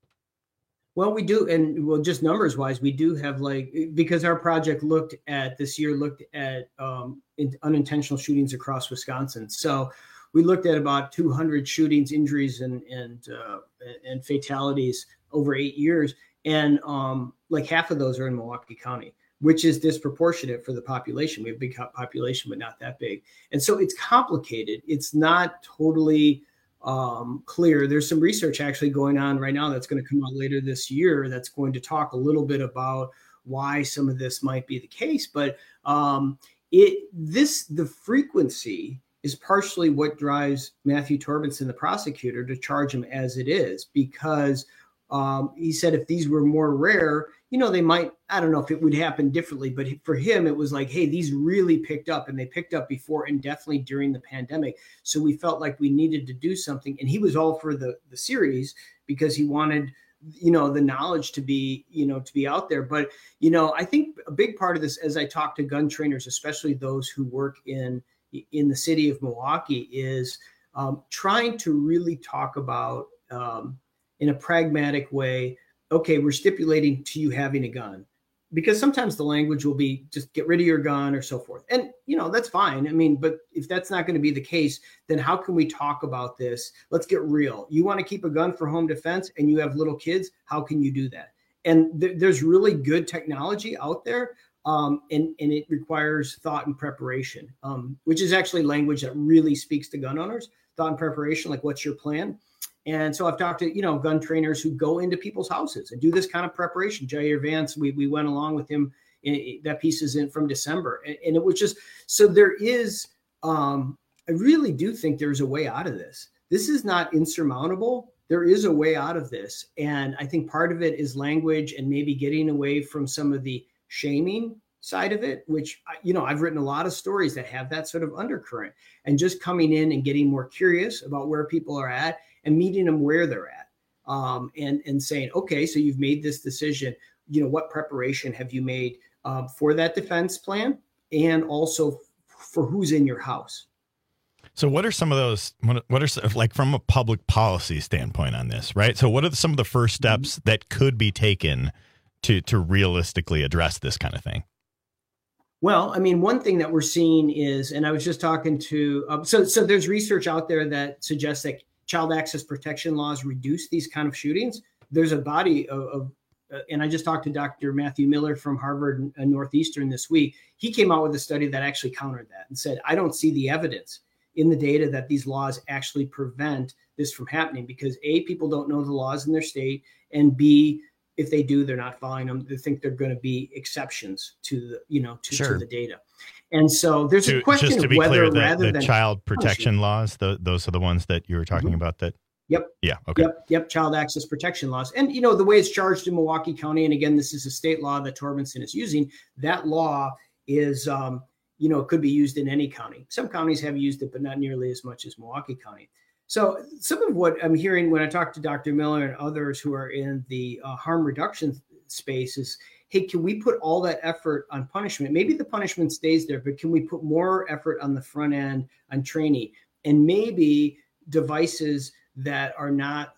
Well, we do. And well, just numbers wise, we do have, like, because our project looked at this year, looked at um, unintentional shootings across Wisconsin. So we looked at about two hundred shootings, injuries, and and uh, and fatalities over eight years, and um, like half of those are in Milwaukee County, which is disproportionate for the population. We have a big population, but not that big, and so it's complicated. It's not totally um, clear. There's some research actually going on right now that's going to come out later this year that's going to talk a little bit about why some of this might be the case, but um, it this the frequency is partially what drives Matthew Torbenson, the prosecutor, to charge him as it is, because um, he said if these were more rare, you know, they might, I don't know if it would happen differently, but for him, it was like, hey, these really picked up, and they picked up before and definitely during the pandemic. So we felt like we needed to do something. And he was all for the, the series because he wanted, you know, the knowledge to be, you know, to be out there. But, you know, I think a big part of this, as I talk to gun trainers, especially those who work in in the city of Milwaukee, is um, trying to really talk about um, in a pragmatic way, okay, we're stipulating to you having a gun, because sometimes the language will be just get rid of your gun or so forth. And, you know, that's fine. I mean, but if that's not going to be the case, then how can we talk about this? Let's get real. You want to keep a gun for home defense and you have little kids. How can you do that? And th- there's really good technology out there. Um, and, and it requires thought and preparation, um, which is actually language that really speaks to gun owners. Thought and preparation, like, what's your plan? And so I've talked to, you know, gun trainers who go into people's houses and do this kind of preparation. Jair Vance, we we went along with him. In, that piece is in from December. And, and it was just, so there is, um, I really do think there's a way out of this. This is not insurmountable. There is a way out of this. And I think part of it is language and maybe getting away from some of the shaming side of it, which, you know, I've written a lot of stories that have that sort of undercurrent, and just coming in and getting more curious about where people are at and meeting them where they're at, um, and, and saying, okay, so you've made this decision, you know, what preparation have you made uh, for that defense plan, and also for who's in your house? So what are some of those, what are, like, from a public policy standpoint on this, right? So what are some of the first steps mm-hmm. that could be taken to to realistically address this kind of thing? Well, I mean, one thing that we're seeing is, and I was just talking to, um, so so there's research out there that suggests that child access protection laws reduce these kind of shootings. There's a body of, of uh, and I just talked to Doctor Matthew Miller from Harvard and Northeastern this week. He came out with a study that actually countered that and said, I don't see the evidence in the data that these laws actually prevent this from happening, because A, people don't know the laws in their state, and B, if they do, they're not following them. They think they're going to be exceptions to the, you know, to, sure. to the data. And so there's to, a question just to of be whether clear, the, rather the than child protection laws, the, those are the ones that you were talking mm-hmm. about that Yep. Yeah. Okay. Yep. Yep. Child access protection laws. And, you know, the way it's charged in Milwaukee County, and again, this is a state law that Torbenson is using, that law is, um, you know, it could be used in any county. Some counties have used it, but not nearly as much as Milwaukee County. So some of what I'm hearing when I talk to Doctor Miller and others who are in the uh, harm reduction space is, hey, can we put all that effort on punishment? Maybe the punishment stays there, but can we put more effort on the front end on training, and maybe devices that are not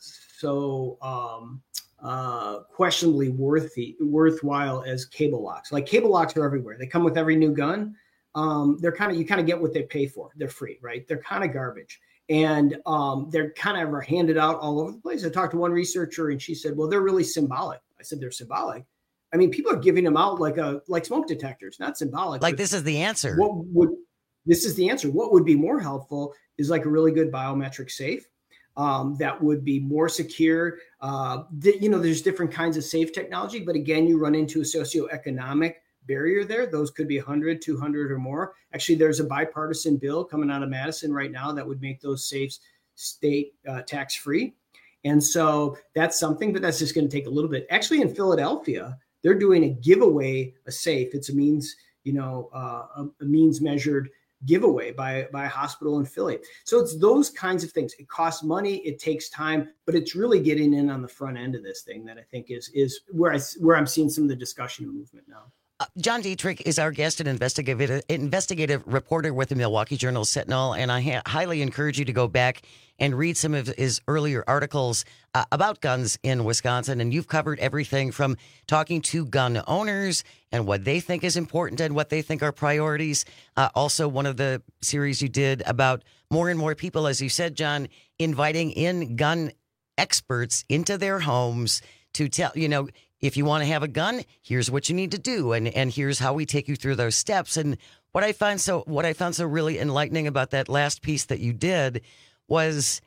so um, uh, questionably worthy, worthwhile as cable locks. Like cable locks are everywhere. They come with every new gun. Um, they're kind of, you kind of get what they pay for. They're free, right? They're kind of garbage. And um, they're kind of are handed out all over the place. I talked to one researcher and she said, well, they're really symbolic. I said, they're symbolic. I mean, people are giving them out like a, like smoke detectors, not symbolic. Like this is the answer. What would, this is the answer. What would be more helpful is like a really good biometric safe. Um, that would be more secure. Uh, th- you know, there's different kinds of safe technology, but again, you run into a socioeconomic barrier there. Those could be one hundred, two hundred or more. Actually, there's a bipartisan bill coming out of Madison right now that would make those safes state uh, tax-free. And so that's something, but that's just going to take a little bit. Actually, in Philadelphia, they're doing a giveaway, a safe. It's a means, you know, uh, a, a means measured giveaway by, by a hospital in Philly. So it's those kinds of things. It costs money, it takes time, but it's really getting in on the front end of this thing that I think is is where I where I'm seeing some of the discussion and movement now. Uh, John Dietrich is our guest, an investigative investigative reporter with the Milwaukee Journal Sentinel, and I ha- highly encourage you to go back and read some of his earlier articles uh, about guns in Wisconsin. And you've covered everything from talking to gun owners and what they think is important and what they think are priorities. Uh, also, one of the series you did about more and more people, as you said, John, inviting in gun experts into their homes to tell, you know, if you want to have a gun, here's what you need to do. And, and here's how we take you through those steps. And what I find so what I found so really enlightening about that last piece that you did was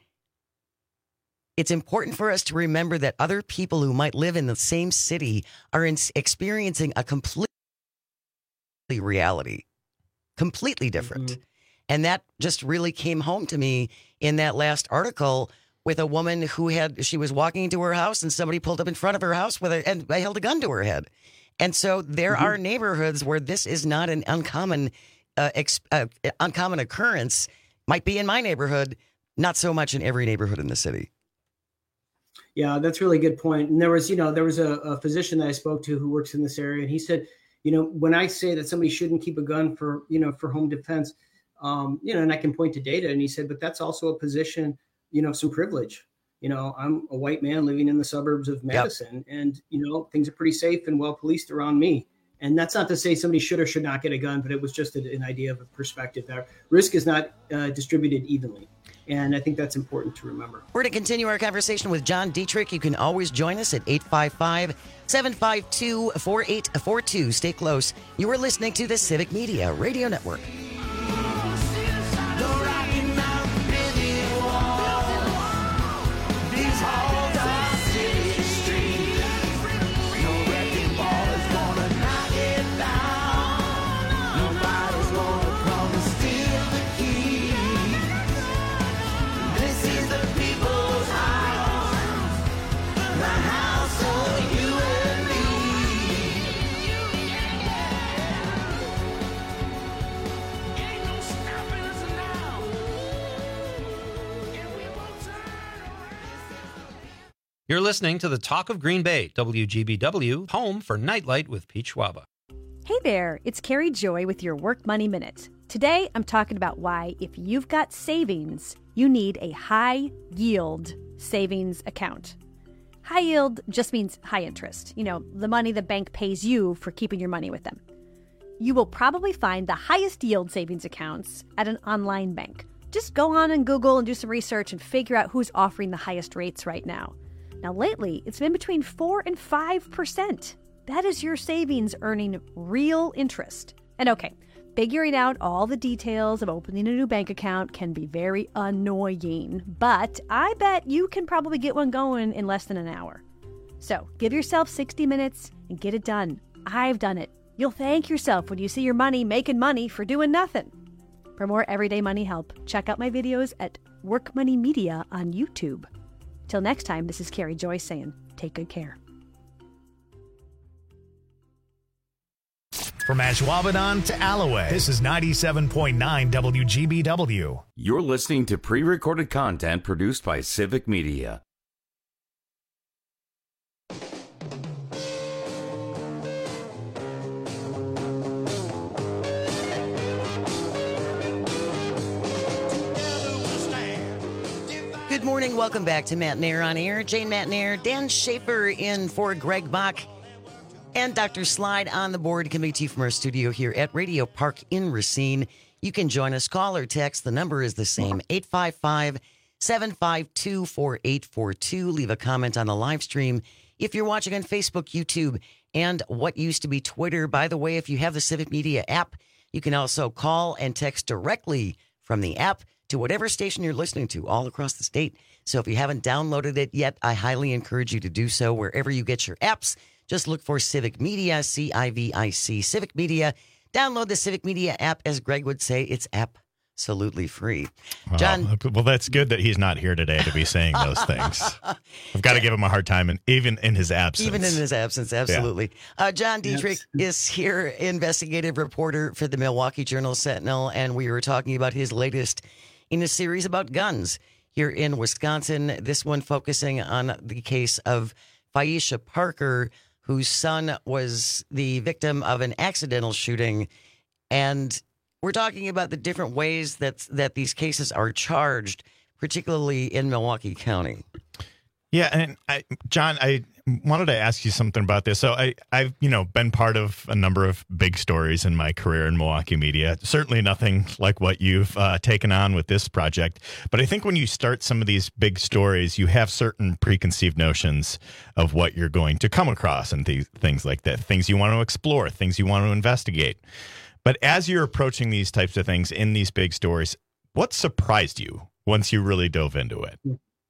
it's important for us to remember that other people who might live in the same city are in, experiencing a complete reality, completely different. Mm-hmm. And that just really came home to me in that last article with a woman who had, she was walking into her house and somebody pulled up in front of her house with a, and they held a gun to her head. And so there mm-hmm. are neighborhoods where this is not an uncommon, uh, ex, uh, uncommon occurrence. Might be in my neighborhood, not so much in every neighborhood in the city. Yeah, that's a really good point. And there was, you know, there was a, a physician that I spoke to who works in this area, and he said, you know, when I say that somebody shouldn't keep a gun for, you know, for home defense, um, you know, and I can point to data, and he said, but that's also a position, you know, some privilege. You know, I'm a white man living in the suburbs of Madison, yep. and, you know, things are pretty safe and well policed around me. And that's not to say somebody should or should not get a gun, but it was just a, an idea of a perspective that risk is not uh, distributed evenly. And I think that's important to remember. We're going to continue our conversation with John Dietrich. You can always join us at eight five five, seven five two, four eight four two. Stay close. You are listening to the Civic Media Radio Network. You're listening to the Talk of Green Bay, W G B W, home for Nightlight with Pete Schwaba. Hey there, it's Carrie Joy with your Work Money Minute. Today, I'm talking about why, if you've got savings, you need a high-yield savings account. High yield just means high interest, you know, the money the bank pays you for keeping your money with them. You will probably find the highest yield savings accounts at an online bank. Just go on and Google and do some research and figure out who's offering the highest rates right now. Now, lately, it's been between four and five percent. That is your savings earning real interest. And okay, figuring out all the details of opening a new bank account can be very annoying, but I bet you can probably get one going in less than an hour. So give yourself sixty minutes and get it done. I've done it. You'll thank yourself when you see your money making money for doing nothing. For more everyday money help, check out my videos at Work Money Media on YouTube. Till next time, this is Carrie Joy saying, take good care. From Ashwaubenon to Alloway, this is ninety-seven point nine W G B W. You're listening to pre-recorded content produced by Civic Media. Good morning. Welcome back to Matt Nair on Air. Jane Matt Nair, Dan Schaefer in for Greg Bach, and Doctor Slide on the board, coming to you from our studio here at Radio Park in Racine. You can join us, call or text. The number is the same, eight five five, seven five two, four eight four two. Leave a comment on the live stream if you're watching on Facebook, YouTube, and what used to be Twitter. By the way, if you have the Civic Media app, you can also call and text directly from the app to whatever station you're listening to all across the state. So if you haven't downloaded it yet, I highly encourage you to do so wherever you get your apps. Just look for Civic Media, C I V I C, Civic Media. Download the Civic Media app. As Greg would say, it's absolutely free. John. Well, well, that's good that he's not here today to be saying those things. I've got to give him a hard time, and even in his absence. Even in his absence, absolutely. Yeah. Uh, John Dietrich is here, investigative reporter for the Milwaukee Journal-Sentinel, and we were talking about his latest in a series about guns here in Wisconsin. This one focusing on the case of Phaisha Parker, whose son was the victim of an accidental shooting. And we're talking about the different ways that that these cases are charged, particularly in Milwaukee County. Yeah, and I, John, I wanted to ask you something about this. So I, I've, you know, been part of a number of big stories in my career in Milwaukee media. Certainly nothing like what you've uh, taken on with this project. But I think when you start some of these big stories, you have certain preconceived notions of what you're going to come across and th- things like that, things you want to explore, things you want to investigate. But as you're approaching these types of things in these big stories, what surprised you once you really dove into it?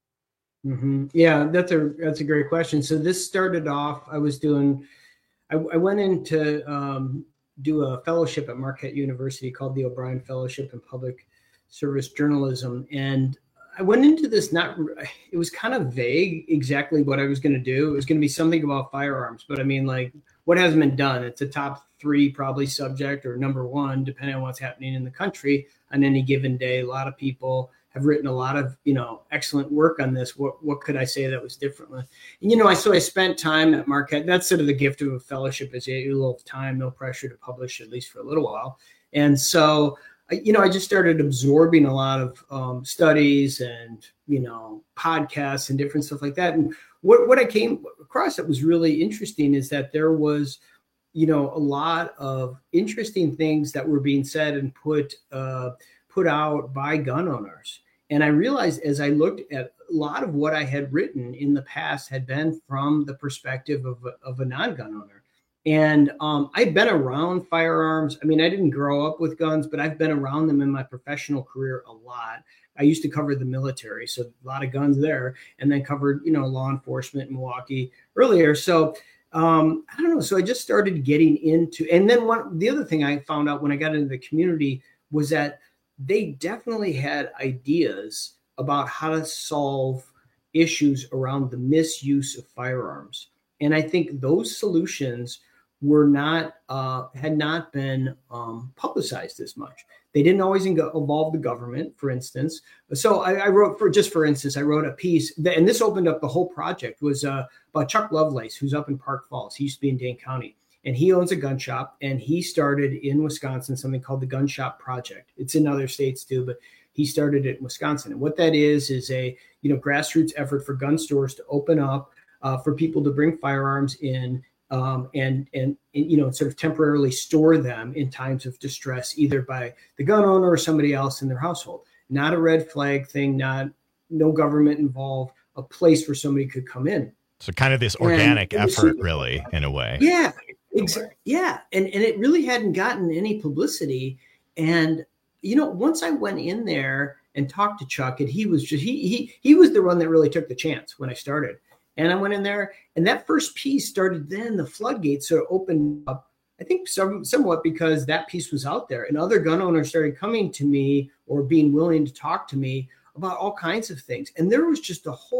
Mm-hmm. Yeah, that's a that's a great question. So this started off, I was doing, I, I went in to um, do a fellowship at Marquette University called the O'Brien Fellowship in Public Service Journalism. And I went into this not, it was kind of vague exactly what I was going to do. It was going to be something about firearms, but I mean, like, what hasn't been done? It's a top three probably subject, or number one, depending on what's happening in the country on any given day. A lot of people have written a lot of, you know, excellent work on this. What what could I say that was different? And, you know, I so I spent time at Marquette. That's sort of the gift of a fellowship, is a little time, no pressure to publish, at least for a little while. And so, you know, I just started absorbing a lot of um, studies and, you know, podcasts and different stuff like that. And what, what I came across that was really interesting is that there was, you know, a lot of interesting things that were being said and put uh, put out by gun owners. And I realized as I looked at a lot of what I had written in the past had been from the perspective of a, of a non-gun owner. And um, I'd been around firearms. I mean, I didn't grow up with guns, but I've been around them in my professional career a lot. I used to cover the military, so a lot of guns there, and then covered, you know, law enforcement in Milwaukee earlier. So um, I don't know. So I just started getting into, and then one, the other thing I found out when I got into the community was that they definitely had ideas about how to solve issues around the misuse of firearms. And I think those solutions were not, uh, had not been um, publicized as much. They didn't always involve the government, for instance. So I, I wrote, for just for instance, I wrote a piece, that, and this opened up the whole project, was uh, about Chuck Lovelace, who's up in Park Falls. He used to be in Dane County. And he owns a gun shop, and he started in Wisconsin something called the Gun Shop Project. It's in other states too, but he started it in Wisconsin. And what that is, is a, you know, grassroots effort for gun stores to open up uh, for people to bring firearms in um, and, and, and, you know, sort of temporarily store them in times of distress, either by the gun owner or somebody else in their household. Not a red flag thing, not no government involved, a place where somebody could come in. So kind of this organic effort, really, in a way. Yeah. Exactly. Yeah. And and it really hadn't gotten any publicity. And, you know, once I went in there and talked to Chuck, and he was just, he, he, he was the one that really took the chance when I started. And I went in there, and that first piece started, then the floodgates sort of opened up, I think some, somewhat because that piece was out there, and other gun owners started coming to me or being willing to talk to me about all kinds of things. And there was just a whole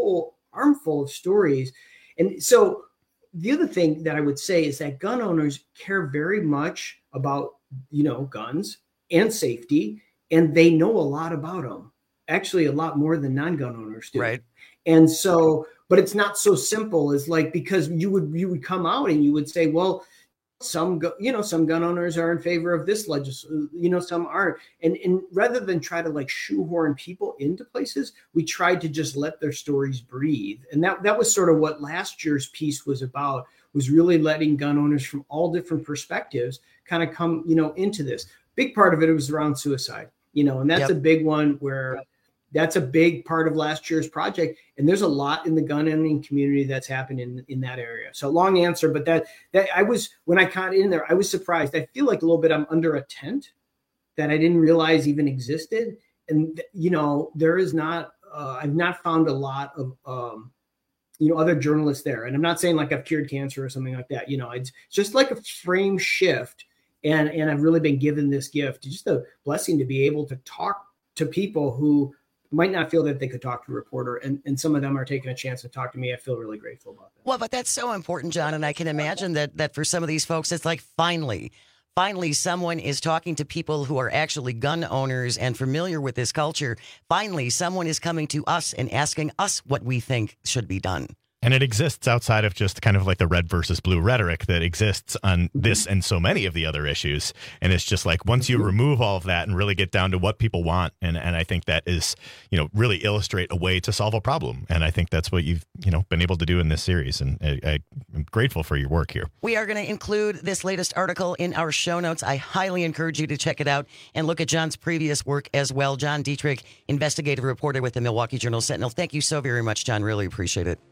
armful of stories. And so the other thing that I would say is that gun owners care very much about, you know, guns and safety, and they know a lot about them, actually a lot more than non-gun owners do. Right. And so, but it's not so simple as like, because you would, you would come out and you would say, well, some, gu- you know, some gun owners are in favor of this legislation, you know, some aren't. And, and rather than try to like shoehorn people into places, we tried to just let their stories breathe. And that, that was sort of what last year's piece was about, was really letting gun owners from all different perspectives kind of come, you know, into this. Big part of it was around suicide, you know, and that's yep. a big one where that's a big part of last year's project. And there's a lot in the gun owning community that's happened in, in that area. So long answer, but that, that I was, when I got in there, I was surprised. I feel like a little bit I'm under a tent that I didn't realize even existed. And, you know, there is not, uh, I've not found a lot of, um, you know, other journalists there. And I'm not saying like I've cured cancer or something like that. You know, it's just like a frame shift. And, and I've really been given this gift, just a blessing to be able to talk to people who might not feel that they could talk to a reporter. And, and some of them are taking a chance to talk to me. I feel really grateful about that. Well, but that's so important, John. And I can imagine that that for some of these folks, it's like, finally, finally, someone is talking to people who are actually gun owners and familiar with this culture. Finally, someone is coming to us and asking us what we think should be done. And it exists outside of just kind of like the red versus blue rhetoric that exists on this and so many of the other issues. And it's just like, once you remove all of that and really get down to what people want. And, and I think that is, you know, really illustrate a way to solve a problem. And I think that's what you've, you know, been able to do in this series. And I, I'm grateful for your work here. We are going to include this latest article in our show notes. I highly encourage you to check it out and look at John's previous work as well. John Dietrich, investigative reporter with the Milwaukee Journal-Sentinel. Thank you so very much, John. Really appreciate it.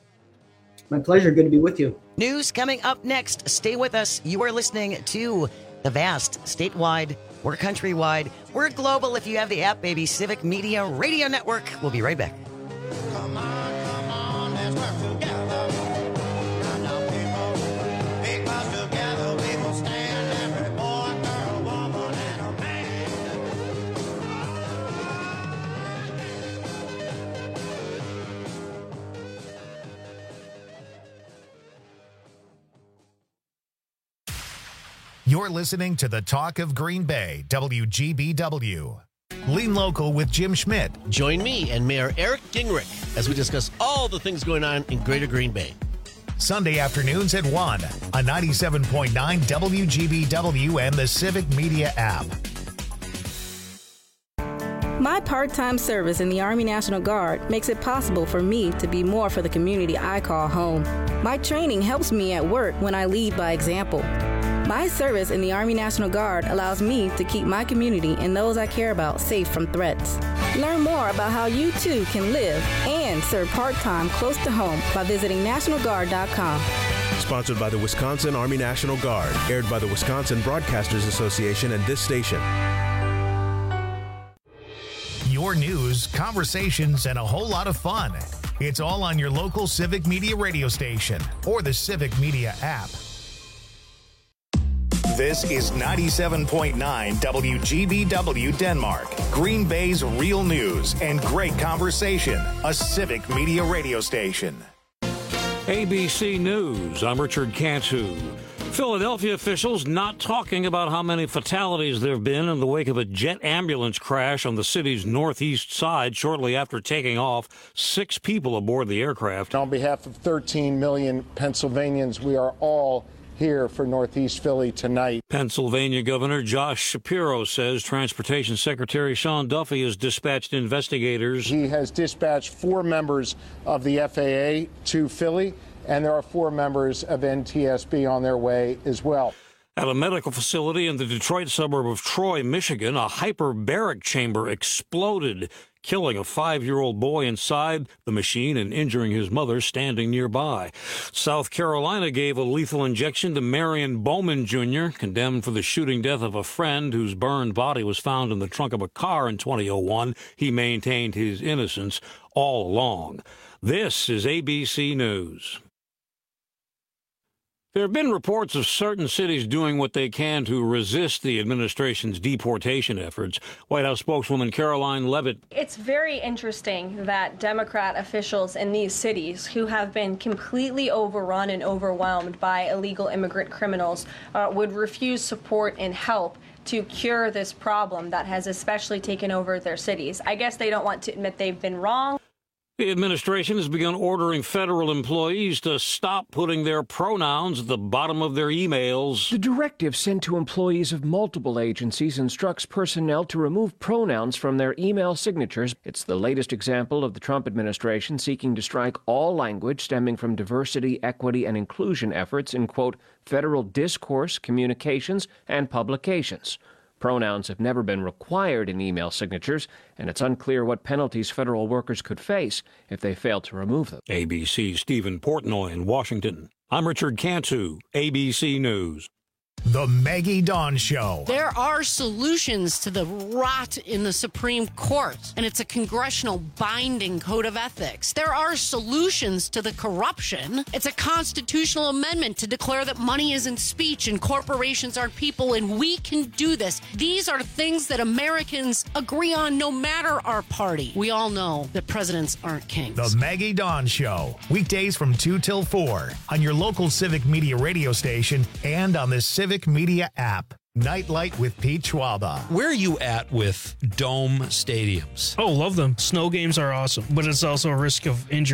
My pleasure. Good to be with you. News coming up next. Stay with us. You are listening to the vast, statewide, we're countrywide, we're global. If you have the app, baby, Civic Media Radio Network. We'll be right back. Come on, come on, let's work together. Now, people, because together we will stand. Every boy, girl, woman, and a man. You're listening to the Talk of Green Bay, W G B W. Lean Local with Jim Schmidt. Join me and Mayor Eric Gingrich as we discuss all the things going on in Greater Green Bay. Sunday afternoons at one on ninety-seven point nine W G B W and the Civic Media app. My part-time service in the Army National Guard makes it possible for me to be more for the community I call home. My training helps me at work when I lead by example. My service in the Army National Guard allows me to keep my community and those I care about safe from threats. Learn more about how you too can live and serve part-time close to home by visiting national guard dot com. Sponsored by the Wisconsin Army National Guard. Aired by the Wisconsin Broadcasters Association and this station. Your news, conversations, and a whole lot of fun. It's all on your local Civic Media radio station or the Civic Media app. This is ninety-seven point nine W G B W Denmark, Green Bay's real news and great conversation, a Civic Media radio station. A B C News, I'm Richard Cantu. Philadelphia officials not talking about how many fatalities there have been in the wake of a jet ambulance crash on the city's northeast side shortly after taking off. Six people aboard the aircraft. On behalf of thirteen million Pennsylvanians, we are all here for Northeast Philly tonight. Pennsylvania Governor Josh Shapiro says Transportation Secretary Sean Duffy has dispatched investigators. He has dispatched four members of the F A A to Philly, and there are four members of N T S B on their way as well. At a medical facility in the Detroit suburb of Troy, Michigan, a hyperbaric chamber exploded, killing a five-year-old boy inside the machine and injuring his mother standing nearby. South Carolina gave a lethal injection to Marion Bowman Junior, condemned for the shooting death of a friend whose burned body was found in the trunk of a car in twenty oh one. He maintained his innocence all along. This is A B C News. There have been reports of certain cities doing what they can to resist the administration's deportation efforts. White House spokeswoman Caroline Leavitt. It's very interesting that Democrat officials in these cities who have been completely overrun and overwhelmed by illegal immigrant criminals uh, would refuse support and help to cure this problem that has especially taken over their cities. I guess they don't want to admit they've been wrong. The administration has begun ordering federal employees to stop putting their pronouns at the bottom of their emails. The directive sent to employees of multiple agencies instructs personnel to remove pronouns from their email signatures. It's the latest example of the Trump administration seeking to strike all language stemming from diversity, equity, and inclusion efforts in, quote, federal discourse, communications, and publications. Pronouns have never been required in email signatures, and it's unclear what penalties federal workers could face if they fail to remove them. A B C's Stephen Portnoy in Washington. I'm Richard Cantu, A B C News. The Maggie Dawn Show. There are solutions to the rot in the Supreme Court, and it's a congressional binding code of ethics. There are solutions to the corruption. It's a constitutional amendment to declare that money isn't speech and corporations are people, and we can do this. These are things that Americans agree on no matter our party. We all know that presidents aren't kings. The Maggie Dawn Show. Weekdays from two till four on your local Civic Media radio station and on the Civic Media app. Nightlight with Pete Schwaba. Where are you at with dome stadiums? Oh, love them. Snow games are awesome, but it's also a risk of injury.